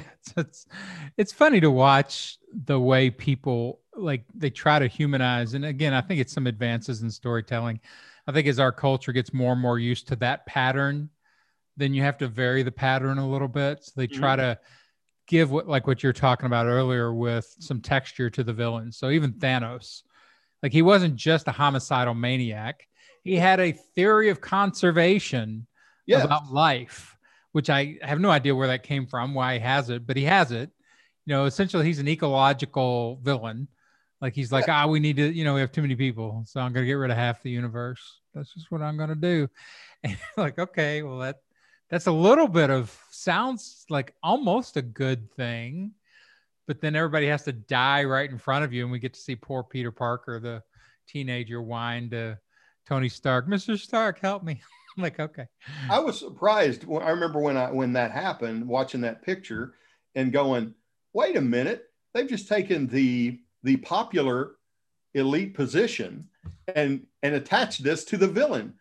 it's funny to watch the way people, like, they try to humanize. And again, I think it's some advances in storytelling. I think as our culture gets more and more used to that pattern, then you have to vary the pattern a little bit. So they try to give what you're talking about earlier with some texture to the villains. So even Thanos, like, he wasn't just a homicidal maniac. He had a theory of conservation about life, which I have no idea where that came from, why he has it, but he has it. Essentially he's an ecological villain. Like, he's like, we need to, we have too many people, so I'm going to get rid of half the universe. That's just what I'm going to do. And like, okay, well, that's a little bit of, sounds like almost a good thing, but then everybody has to die right in front of you. And we get to see poor Peter Parker, the teenager, whine to Tony Stark, Mr. Stark, help me. I'm like, okay. I was surprised. I remember when that happened, watching that picture and going, wait a minute, they've just taken the popular elite position and attached this to the villain.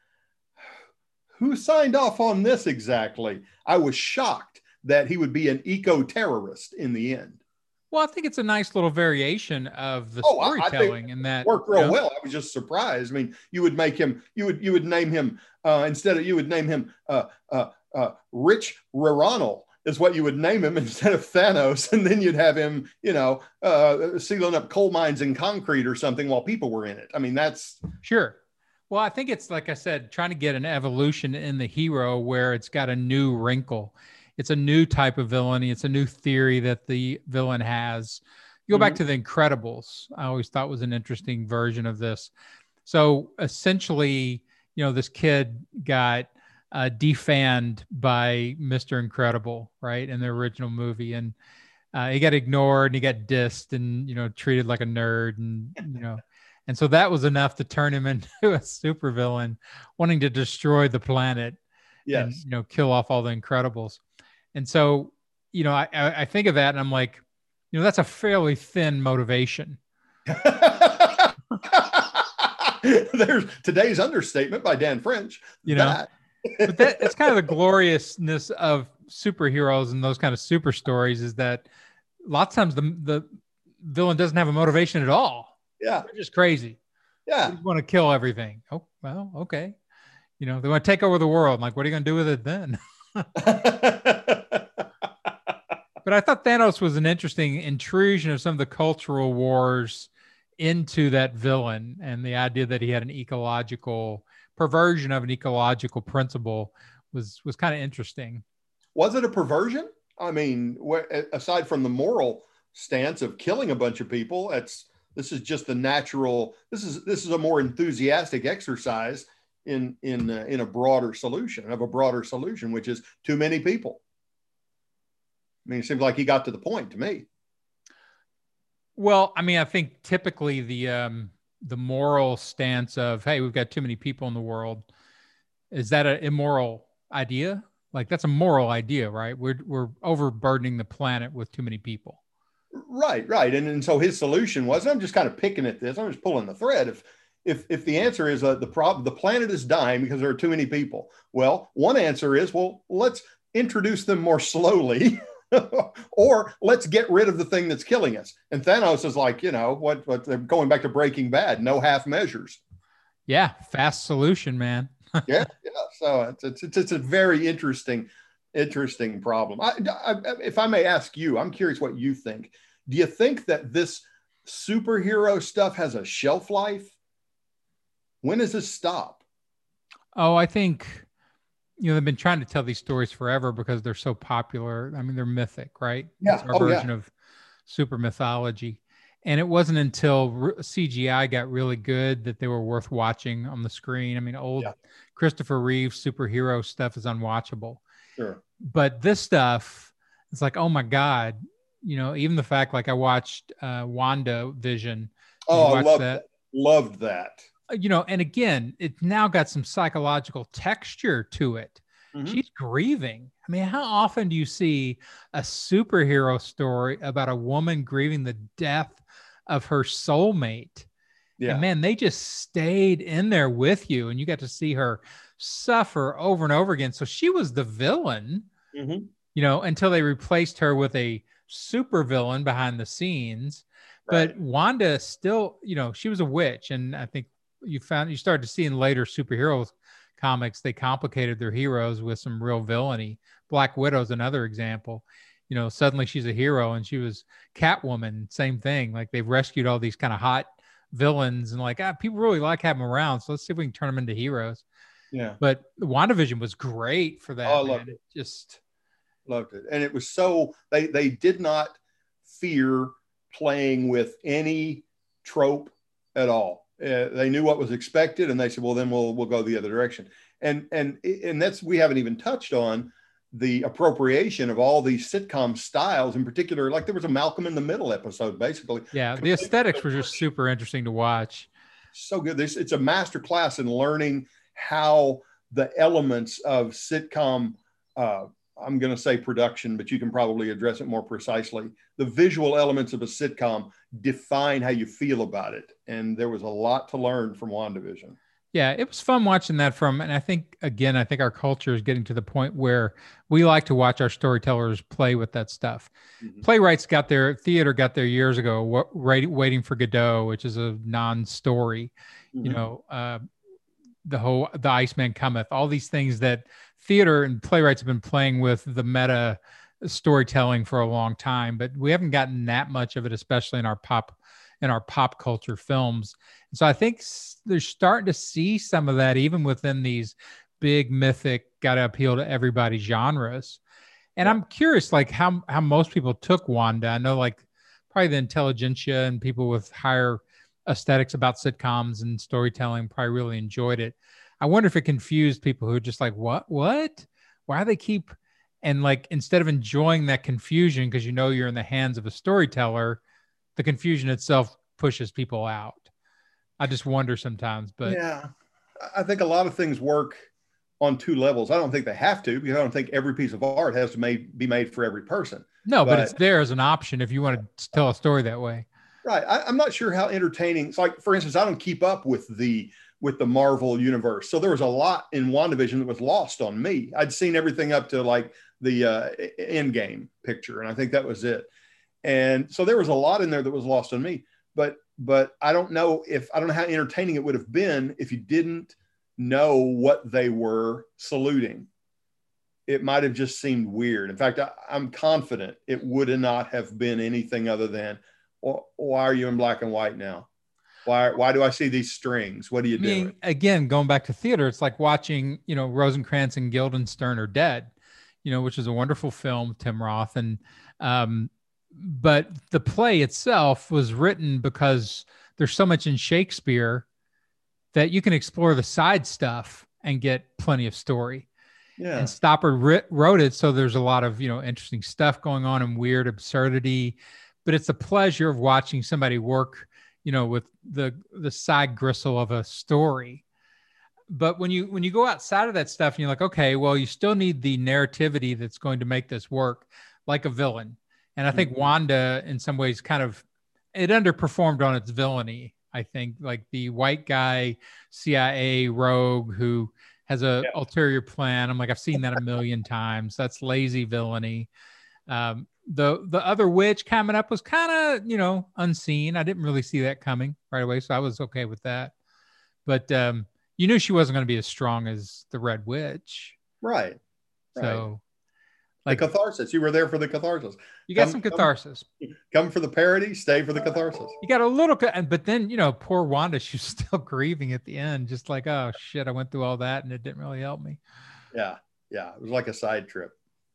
Who signed off on this exactly? I was shocked that he would be an eco-terrorist in the end. Well, I think it's a nice little variation of the storytelling, in that worked real well. I was just surprised. I mean, you would make him, you would name him Rich Raronal is what you would name him instead of Thanos. And then you'd have him, sealing up coal mines in concrete or something while people were in it. I mean, that's sure. Well, I think it's, like I said, trying to get an evolution in the hero where it's got a new wrinkle. It's a new type of villainy. It's a new theory that the villain has. You go back to The Incredibles. I always thought was an interesting version of this. So essentially, this kid got defanned by Mr. Incredible, right, in the original movie. And he got ignored and he got dissed and, treated like a nerd. And so that was enough to turn him into a supervillain wanting to destroy the planet. Yes. And, kill off all the Incredibles. And so, I think of that and I'm like, that's a fairly thin motivation. There's today's understatement by Dan French. But that's kind of the gloriousness of superheroes and those kind of super stories, is that lots of times the villain doesn't have a motivation at all. Yeah. They're just crazy. Yeah. They want to kill everything. Oh, well, okay. They want to take over the world. I'm like, what are you going to do with it then? But I thought Thanos was an interesting intrusion of some of the cultural wars into that villain, and the idea that he had an ecological perversion of an ecological principle was kind of interesting. Was it a perversion? I mean, aside from the moral stance of killing a bunch of people, this is just the natural. This is a more enthusiastic exercise in a broader solution, which is too many people. I mean, it seems like he got to the point to me. Well, I mean, I think typically the moral stance of, hey, we've got too many people in the world, is that an immoral idea? Like, that's a moral idea, right? We're overburdening the planet with too many people. Right. And so his solution was, I'm just kind of picking at this, I'm just pulling the thread. If the answer is the planet is dying because there are too many people, well, one answer is, well, let's introduce them more slowly or let's get rid of the thing that's killing us. And Thanos is like, what they're going back to Breaking Bad, no half measures. Yeah, fast solution, man. Yeah. So it's a very interesting problem. If I may ask you, I'm curious what you think. Do you think that this superhero stuff has a shelf life? When does this stop? Oh, I think, they've been trying to tell these stories forever because they're so popular. I mean, they're mythic, right? Yeah. It's our version of super mythology. And it wasn't until CGI got really good that they were worth watching on the screen. I mean, old Christopher Reeve superhero stuff is unwatchable. Sure. But this stuff, it's like, oh my God. Even the fact, like I watched WandaVision. Oh, I loved that. Loved that. And again, it's now got some psychological texture to it. Mm-hmm. She's grieving. I mean, how often do you see a superhero story about a woman grieving the death of her soulmate? Yeah. And man, they just stayed in there with you, and you got to see her suffer over and over again. So she was the villain, until they replaced her with a super villain behind the scenes. Right. But Wanda still, she was a witch. And I think you started to see in later superhero comics, they complicated their heroes with some real villainy. Black Widow's another example. Suddenly she's a hero, and she was Catwoman, same thing. Like they've rescued all these kind of hot villains, and like, people really like having them around. So let's see if we can turn them into heroes. Yeah. But WandaVision was great for that. Oh, I loved it. Just loved it. And it was so, they did not fear playing with any trope at all. They knew what was expected, and they said, well, then we'll go the other direction. And that's, we haven't even touched on the appropriation of all these sitcom styles, in particular. Like there was a Malcolm in the Middle episode, basically. Yeah, the aesthetics were just super interesting to watch. So good. It's a master class in learning how the elements of sitcom, I'm going to say production, but you can probably address it more precisely. The visual elements of a sitcom define how you feel about it. And there was a lot to learn from WandaVision. Yeah, it was fun watching that and I think our culture is getting to the point where we like to watch our storytellers play with that stuff. Mm-hmm. Playwrights theater got there years ago, Waiting for Godot, which is a non-story, mm-hmm. The Iceman Cometh, all these things that theater and playwrights have been playing with the meta storytelling for a long time, but we haven't gotten that much of it, especially in our pop culture films. And so I think they're starting to see some of that even within these big mythic, got to appeal to everybody genres. And I'm curious, like how most people took Wanda. I know like probably the intelligentsia and people with higher aesthetics about sitcoms and storytelling probably really enjoyed it. I wonder if it confused people who are just like, what? Why do they keep, and like, instead of enjoying that confusion, because you're in the hands of a storyteller, the confusion itself pushes people out. I just wonder sometimes, but yeah, I think a lot of things work on two levels. I don't think they have to, because I don't think every piece of art has to be made for every person. No, but it's there as an option if you want to tell a story that way. Right. I'm not sure how entertaining. It's like, for instance, I don't keep up with the Marvel universe. So there was a lot in WandaVision that was lost on me. I'd seen everything up to like the Endgame picture, and I think that was it. And so there was a lot in there that was lost on me. But I don't know how entertaining it would have been if you didn't know what they were saluting. It might have just seemed weird. In fact, I'm confident it would not have been anything other than, why are you in black and white now? Why do I see these strings? What are you doing? Again, going back to theater, it's like watching, Rosencrantz and Guildenstern Are Dead, which is a wonderful film, Tim Roth. And, but the play itself was written because there's so much in Shakespeare that you can explore the side stuff and get plenty of story. Yeah. And Stopper wrote it, so there's a lot of, interesting stuff going on and weird absurdity. But it's a pleasure of watching somebody work, with the side gristle of a story. But when you go outside of that stuff and you're like, okay, well, you still need the narrativity that's going to make this work, like a villain. And I think Wanda, in some ways, it underperformed on its villainy. I think like the white guy, CIA rogue who has a ulterior plan. I'm like, I've seen that a million times. That's lazy villainy. The other witch coming up was kind of, unseen. I didn't really see that coming right away, so I was okay with that. But you knew she wasn't going to be as strong as the Red Witch. Right. So, like the catharsis. You were there for the catharsis. You got some catharsis. Come for the parody, stay for the catharsis. You got a little, but then, poor Wanda, she was still grieving at the end, just like, oh shit, I went through all that and it didn't really help me. Yeah. It was like a side trip.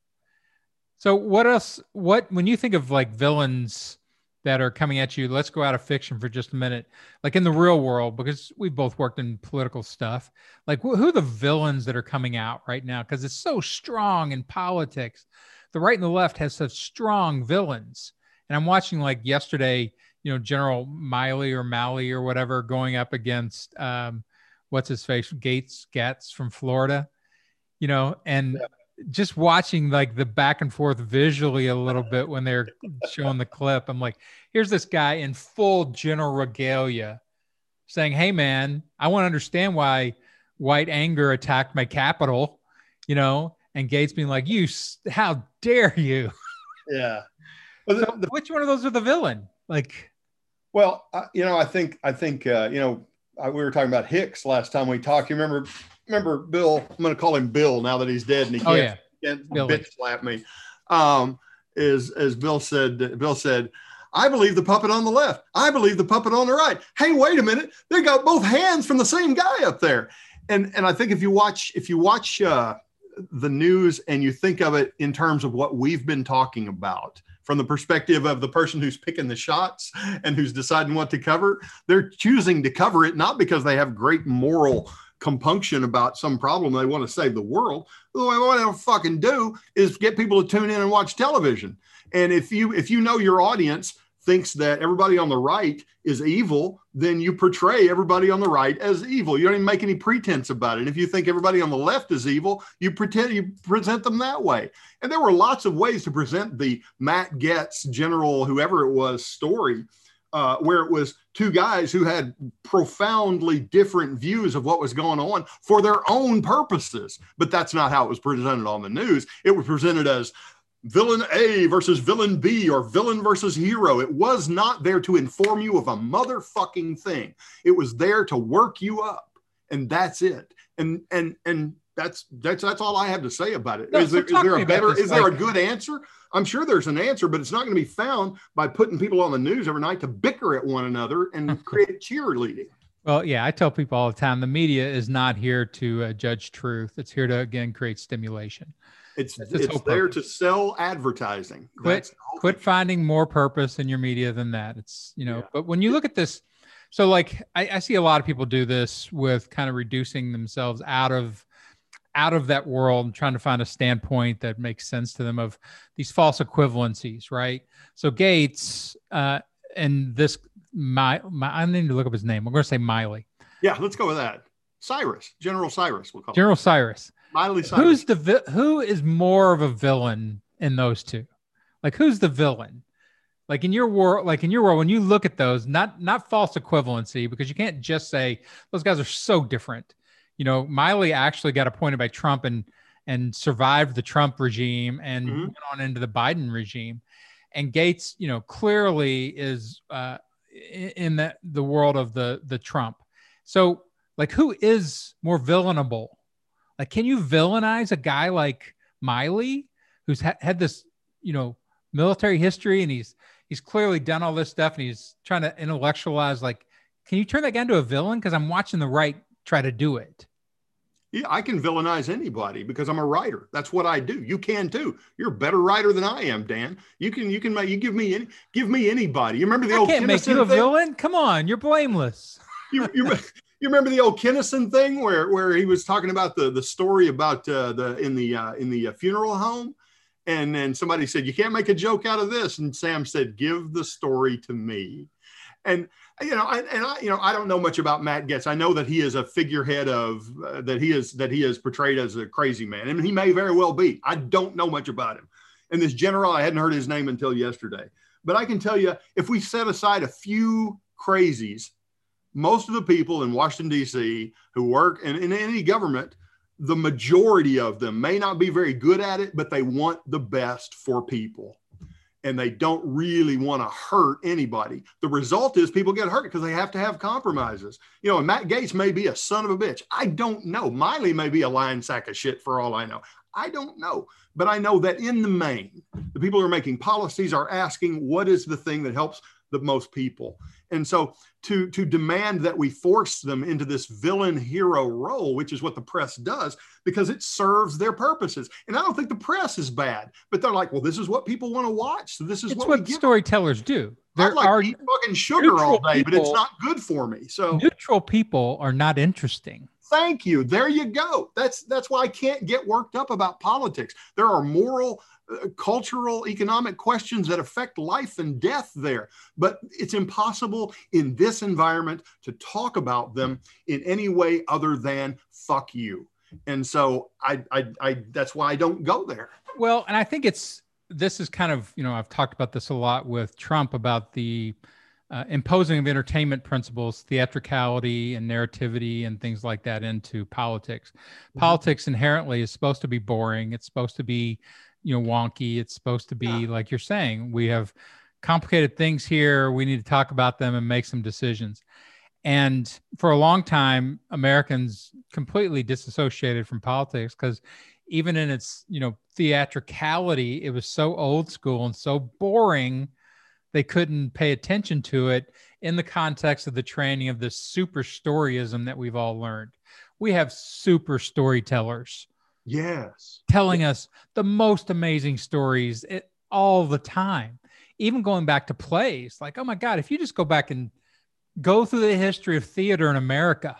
So what else, when you think of like villains that are coming at you, let's go out of fiction for just a minute, like in the real world, because we both worked in political stuff, like who are the villains that are coming out right now? Because it's so strong in politics. The right and the left has such strong villains. And I'm watching like yesterday, General Miley or Malley or whatever going up against, what's his face? Gaetz from Florida, and just watching like the back and forth visually a little bit when they're showing the clip. I'm like, here's this guy in full general regalia saying, hey man, I want to understand why white anger attacked my capital, and Gaetz being like, how dare you? Yeah. Well, so which one of those are the villain? Like, well, I think, we were talking about Hicks last time we talked. You remember Bill, I'm going to call him Bill now that he's dead and he can't bitch slap me. As Bill said, I believe the puppet on the left. I believe the puppet on the right. Hey, wait a minute. They got both hands from the same guy up there. And I think if you watch the news and you think of it in terms of what we've been talking about, from the perspective of the person who's picking the shots and who's deciding what to cover, they're choosing to cover it, not because they have great moral compunction about some problem. They want to save the world. What they'll fucking do is get people to tune in and watch television. And if you know your audience thinks that everybody on the right is evil, then you portray everybody on the right as evil. You don't even make any pretense about it. And if you think everybody on the left is evil, you present them that way. And there were lots of ways to present the Matt Gaetz, General, whoever it was, story, where it was two guys who had profoundly different views of what was going on for their own purposes. But that's not how it was presented on the news. It was presented as villain A versus villain B, or villain versus hero. It was not there to inform you of a motherfucking thing. It was there to work you up, and that's it. And that's all I have to say about it. Is there a good answer? I'm sure there's an answer, but it's not going to be found by putting people on the news every night to bicker at one another and create cheerleading. Well, yeah, I tell people all the time, the media is not here to judge truth. It's here to, again, create stimulation. It's there to sell advertising. Quit finding more purpose in your media than that. It's, but when you look at this, so like I see a lot of people do this with kind of reducing themselves out of that world and trying to find a standpoint that makes sense to them of these false equivalencies, right? So Gaetz and this, I need to look up his name. We're going to say Miley. Yeah, let's go with that. General Cyrus, we'll call General Cyrus. Miley Cyrus. Who is more of a villain in those two? Like, who's the villain? Like in your world, when you look at those, not false equivalency, because you can't just say those guys are so different. Miley actually got appointed by Trump and survived the Trump regime and went on into the Biden regime. And Gaetz, clearly is in the world of the Trump. So like, who is more villainable? Like, can you villainize a guy like Miley, who's had this, military history, and he's clearly done all this stuff, and he's trying to intellectualize, like, can you turn that guy into a villain? Because I'm watching the right try to do it. Yeah, I can villainize anybody because I'm a writer. That's what I do. You can too. You're a better writer than I am, Dan. You give me anybody. You remember the old Kinnison make you a villain? Come on, you're blameless. You remember the old Kinnison thing where he was talking about the story about in the funeral home, and then somebody said, you can't make a joke out of this, and Sam said, give the story to me. And I don't know much about Matt Gaetz. I know that he is a figurehead of that he is portrayed as a crazy man, and he may very well be. I don't know much about him. And this general, I hadn't heard his name until yesterday, but I can tell you, if we set aside a few crazies, most of the people in Washington, D.C. who work in any government, the majority of them may not be very good at it, but they want the best for people. And they don't really want to hurt anybody. The result is people get hurt because they have to have compromises. You know, and Matt Gaetz may be a son of a bitch. I don't know. Miley may be a lying sack of shit for all I know. I don't know. But I know that in the main, the people who are making policies are asking, what is the thing that helps the most people? And so to demand that we force them into this villain hero role, which is what the press does, because it serves their purposes. And I don't think the press is bad, but they're like, well, this is what people want to watch. So this is what storytellers do. I'd like to eat fucking sugar all day, but it's not good for me. So neutral people are not interesting. Thank you. There you go. That's why I can't get worked up about politics. There are moral, cultural, economic questions that affect life and death there, but it's impossible in this environment to talk about them in any way other than fuck you. And so I that's why I don't go there. Well, and I think this is kind of, I've talked about this a lot with Trump about the imposing of entertainment principles, theatricality and narrativity and things like that into politics. Mm-hmm. Politics inherently is supposed to be boring. It's supposed to be, wonky. It's supposed to be, like you're saying, we have complicated things here. We need to talk about them and make some decisions. And for a long time, Americans completely disassociated from politics because even in its, theatricality, it was so old school and so boring, they couldn't pay attention to it in the context of the training of this super storyism that we've all learned. We have super storytellers. Yes. Telling us the most amazing stories all the time. Even going back to plays, like, oh my God, if you just go back and go through the history of theater in America,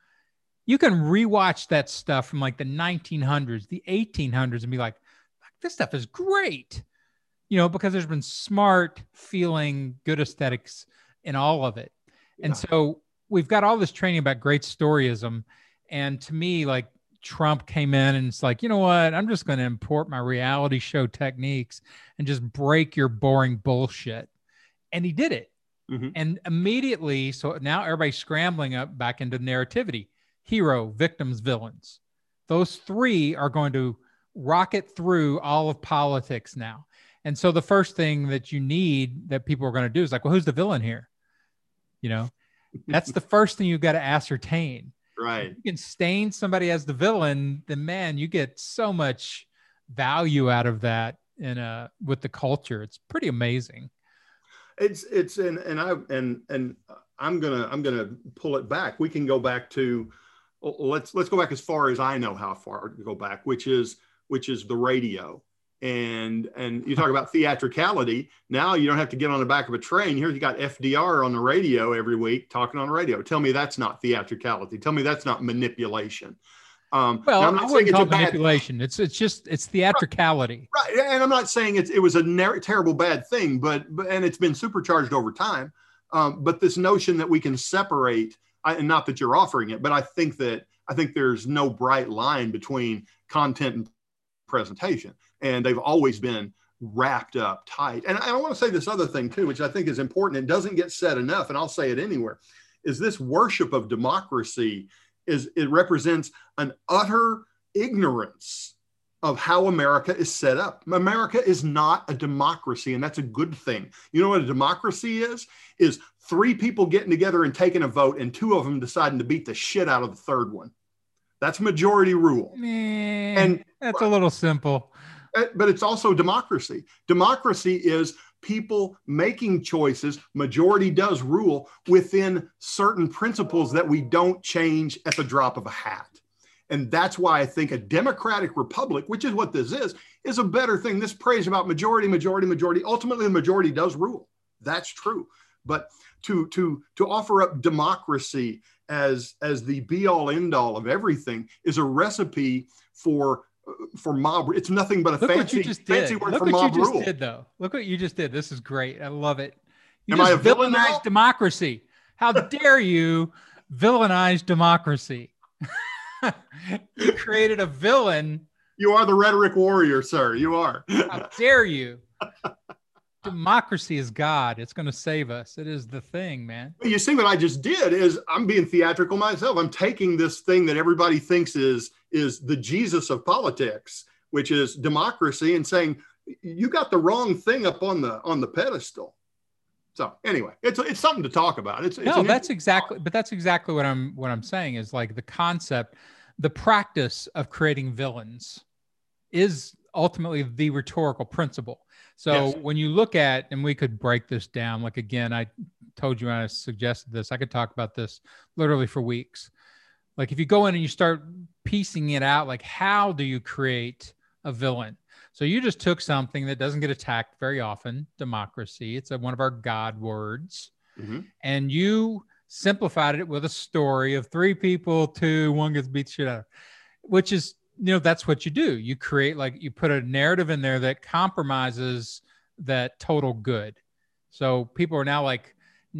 you can rewatch that stuff from like the 1900s, the 1800s and be like, this stuff is great. Because there's been smart, feeling, good aesthetics in all of it. Yeah. And so we've got all this training about great storyism. And to me, like, Trump came in and it's like, you know what? I'm just going to import my reality show techniques and just break your boring bullshit. And he did it. Mm-hmm. And immediately, so now everybody's scrambling up back into narrativity. Hero, victims, villains. Those three are going to rocket through all of politics now. And so the first thing that you need that people are going to do is like, well, who's the villain here? That's the first thing you've got to ascertain. Right. If you can stain somebody as the villain, then man, you get so much value out of that with the culture. It's pretty amazing. I'm gonna pull it back. We can go back to let's go back as far as I know how far to go back, which is the radio. And you talk about theatricality. Now you don't have to get on the back of a train. Here you got FDR on the radio every week talking on the radio. Tell me that's not theatricality. Tell me that's not manipulation. I'm not saying it's manipulation. It's theatricality. Right. And I'm not saying it was a terrible bad thing, but it's been supercharged over time. But this notion that we can separate, and not that you're offering it, but I think there's no bright line between content and presentation. And they've always been wrapped up tight. And I want to say this other thing too, which I think is important. It doesn't get said enough, and I'll say it anywhere, is this worship of democracy it represents an utter ignorance of how America is set up. America is not a democracy, and that's a good thing. You know what a democracy is? Is three people getting together and taking a vote, and two of them deciding to beat the shit out of the third one. That's majority rule. And that's a little simple. But it's also democracy. Democracy is people making choices. Majority does rule within certain principles that we don't change at the drop of a hat. And that's why I think a democratic republic, which is what this is a better thing. This praise about majority. Ultimately, the majority does rule. That's true. But to offer up democracy as the be all end all of everything is a recipe for mob. It's nothing but a fancy word for mob rule. Look what you just did. This is great. I love it. Am I a villain now? Democracy. How dare you villainize democracy? You created a villain. You are the rhetoric warrior, sir. You are. How dare you? Democracy is God. It's going to save us. It is the thing, man. Well, you see what I just did is I'm being theatrical myself. I'm taking this thing that everybody thinks is is the Jesus of politics, which is democracy, and saying you got the wrong thing up on the pedestal. So anyway, it's something to talk about. That's exactly what I'm saying is like the concept, the practice of creating villains is ultimately the rhetorical principle. So when you look at, and we could break this down, like, again, I told you when I suggested this, I could talk about this literally for weeks. Like if you go in and you start piecing it out, like how do you create a villain? So you just took something that doesn't get attacked very often, democracy. It's one of our God words. Mm-hmm. And you simplified it with a story of 3 people, 2, 1 gets beat shit out of, which is, that's what you do. You create, like, you put a narrative in there that compromises that total good. So people are now like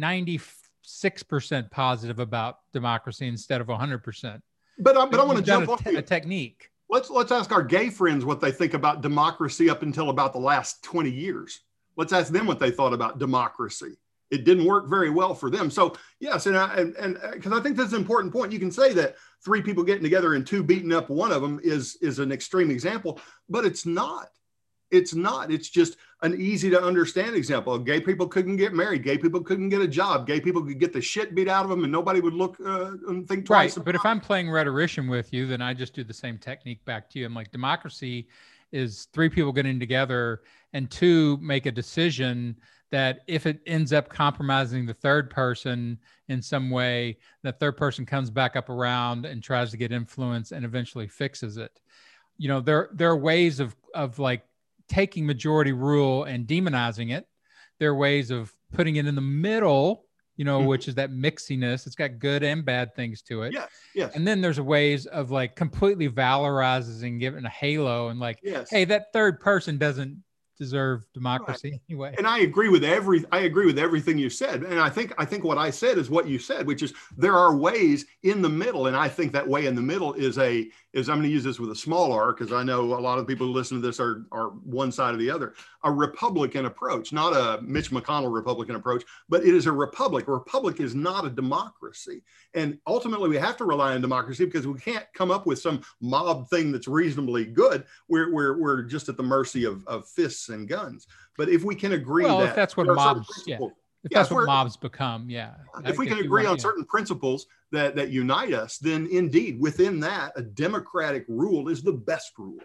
96% positive about democracy instead of 100%. But I want to jump off a technique. Let's ask our gay friends what they think about democracy up until about the last 20 years. Let's ask them what they thought about democracy. It didn't work very well for them. So yes, and because I think that's an important point. You can say that 3 people getting together and 2 beating up one of them is an extreme example, but it's not. It's not. It's just an easy to understand example. Gay people couldn't get married. Gay people couldn't get a job. Gay people could get the shit beat out of them and nobody would look and think twice. Right. But if I'm playing rhetorician with you, then I just do the same technique back to you. I'm like, democracy is 3 people getting together and 2 make a decision that if it ends up compromising the third person in some way, the third person comes back up around and tries to get influence and eventually fixes it. There are ways of like taking majority rule and demonizing it. There are ways of putting it in the middle, which is that mixiness. It's got good and bad things to it. Yes. And then there's ways of like completely valorizing, giving a halo and like, hey, that third person doesn't deserve democracy anyway. And I agree with everything you said. And I think what I said is what you said, which is there are ways in the middle. And I think that way in the middle is I'm going to use this with a small r, because I know a lot of people who listen to this are one side or the other, a Republican approach, not a Mitch McConnell Republican approach, but it is a republic. A republic is not a democracy. And ultimately we have to rely on democracy because we can't come up with some mob thing that's reasonably good. We're just at the mercy of fists and guns. But if we can agree if that's what mobs, if that's what mobs become, if we can agree on certain principles that unite us, then indeed within that a democratic rule is the best rule.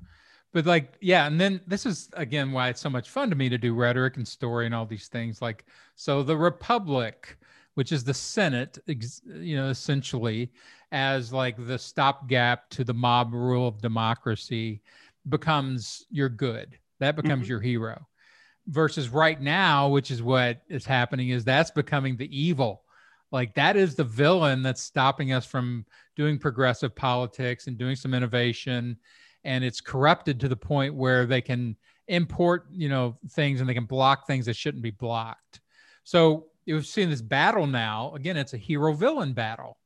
But and then this is again why it's so much fun to me to do rhetoric and story and all these things. Like, so the Republic, which is the Senate, essentially as like the stopgap to the mob rule of democracy, becomes your good. That becomes your hero. Versus right now, which is what is happening, is that's becoming the evil. Like that is the villain that's stopping us from doing progressive politics and doing some innovation. And it's corrupted to the point where they can import, things and they can block things that shouldn't be blocked. So you've seen this battle now. Again, it's a hero-villain battle.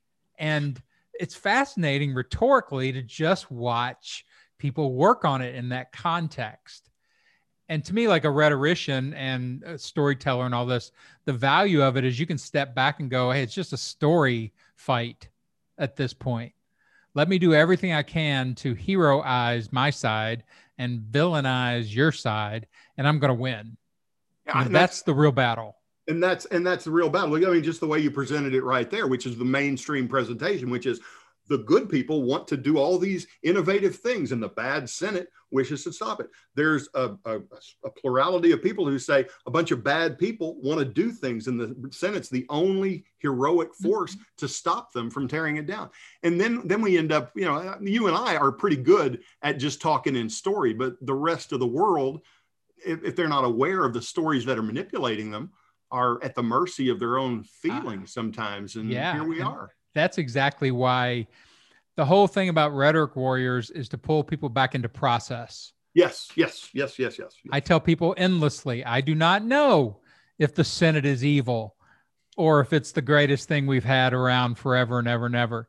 And it's fascinating rhetorically to just watch people work on it in that context. And to me, like a rhetorician and a storyteller and all this, the value of it is you can step back and go, hey, it's just a story fight at this point. Let me do everything I can to heroize my side and villainize your side, and I'm going to win. Yeah, that's the real battle. And that's the real battle. I mean, just the way you presented it right there, which is the mainstream presentation, which is the good people want to do all these innovative things and the bad Senate wishes to stop it. There's a plurality of people who say a bunch of bad people want to do things and the Senate's the only heroic force to stop them from tearing it down. And then we end up, you and I are pretty good at just talking in story, but the rest of the world, if they're not aware of the stories that are manipulating them, are at the mercy of their own feelings sometimes. And here we are. That's exactly why the whole thing about rhetoric warriors is to pull people back into process. Yes. I tell people endlessly, I do not know if the Senate is evil or if it's the greatest thing we've had around forever and ever and ever.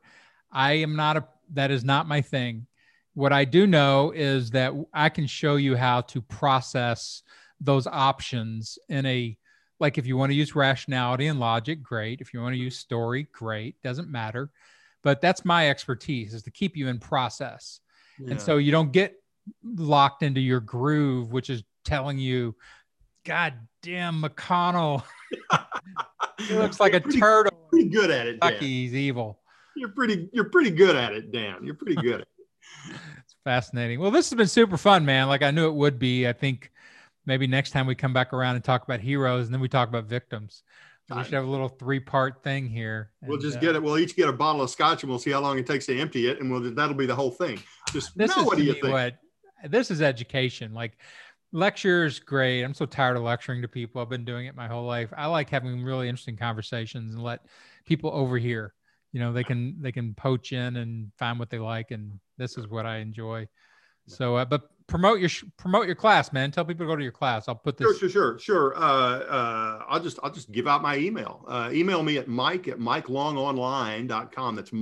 That is not my thing. What I do know is that I can show you how to process those options in like if you want to use rationality and logic, great. If you want to use story, great. Doesn't matter. but that's my expertise, is to keep you in process. Yeah. And so you don't get locked into your groove, which is telling you, God damn, McConnell. He looks like a turtle. Pretty good at it, Dan. He's evil. You're pretty good at it, Dan. You're pretty good at it. It's fascinating. Well, this has been super fun, man. Like I knew it would be. I think maybe next time we come back around and talk about heroes, and then we talk about victims. We should have a little 3-part thing here. We'll just get it. We'll each get a bottle of scotch, and we'll see how long it takes to empty it, and that'll be the whole thing. Just what do you think? This is education. Like lectures, great. I'm so tired of lecturing to people. I've been doing it my whole life. I like having really interesting conversations and let people overhear. You know, they can poach in and find what they like, and this is what I enjoy. So, but promote your class, man. Tell people to go to your class. I'll put this. Sure. I'll just give out my email. Email me at mike@mikelongonline.com. That's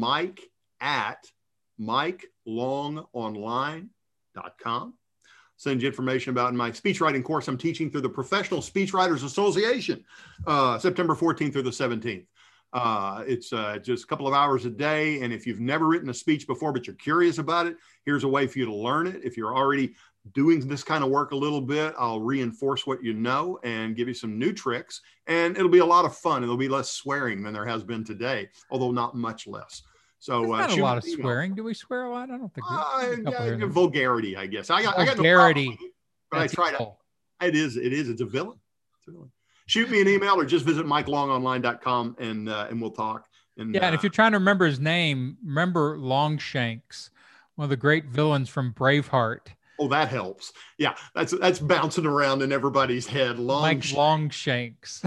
mike@mikelongonline.com. Send you information about my speech writing course I'm teaching through the Professional Speechwriters Association, September 14th through the 17th. It's just a couple of hours a day. And if you've never written a speech before, but you're curious about it, here's a way for you to learn it. If you're already doing this kind of work a little bit, I'll reinforce what you know and give you some new tricks. And it'll be a lot of fun. It'll be less swearing than there has been today, although not much less. So not a lot of swearing. Do we swear a lot? I don't think vulgarity, I guess. I got no vulgarity, but I try to. It is. It's a villain. Shoot me an email or just visit mikelongonline.com and we'll talk. And if you're trying to remember his name, remember Longshanks, one of the great villains from Braveheart. Oh, that helps. Yeah, that's bouncing around in everybody's head. Longshanks.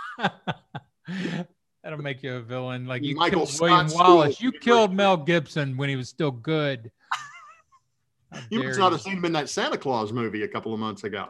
That'll make you a villain. Like you Michael killed William Wallace. You killed Mel Gibson when he was still good. You must not have seen him in that Santa Claus movie a couple of months ago.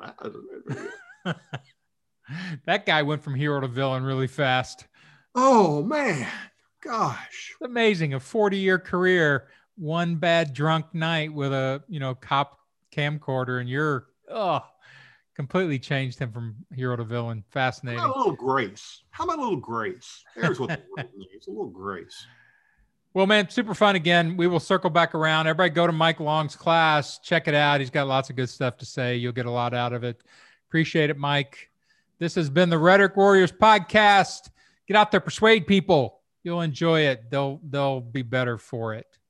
That guy went from hero to villain really fast. Oh, man. Gosh. It's amazing. A 40-year career, one bad drunk night with a, cop camcorder, and you're, completely changed him from hero to villain. Fascinating. How about a little grace? There's what the world needs, a little grace. Well, man, super fun again. We will circle back around. Everybody go to Mike Long's class. Check it out. He's got lots of good stuff to say. You'll get a lot out of it. Appreciate it, Mike. This has been the Rhetoric Warriors podcast. Get out there, persuade people. You'll enjoy it. They'll be better for it.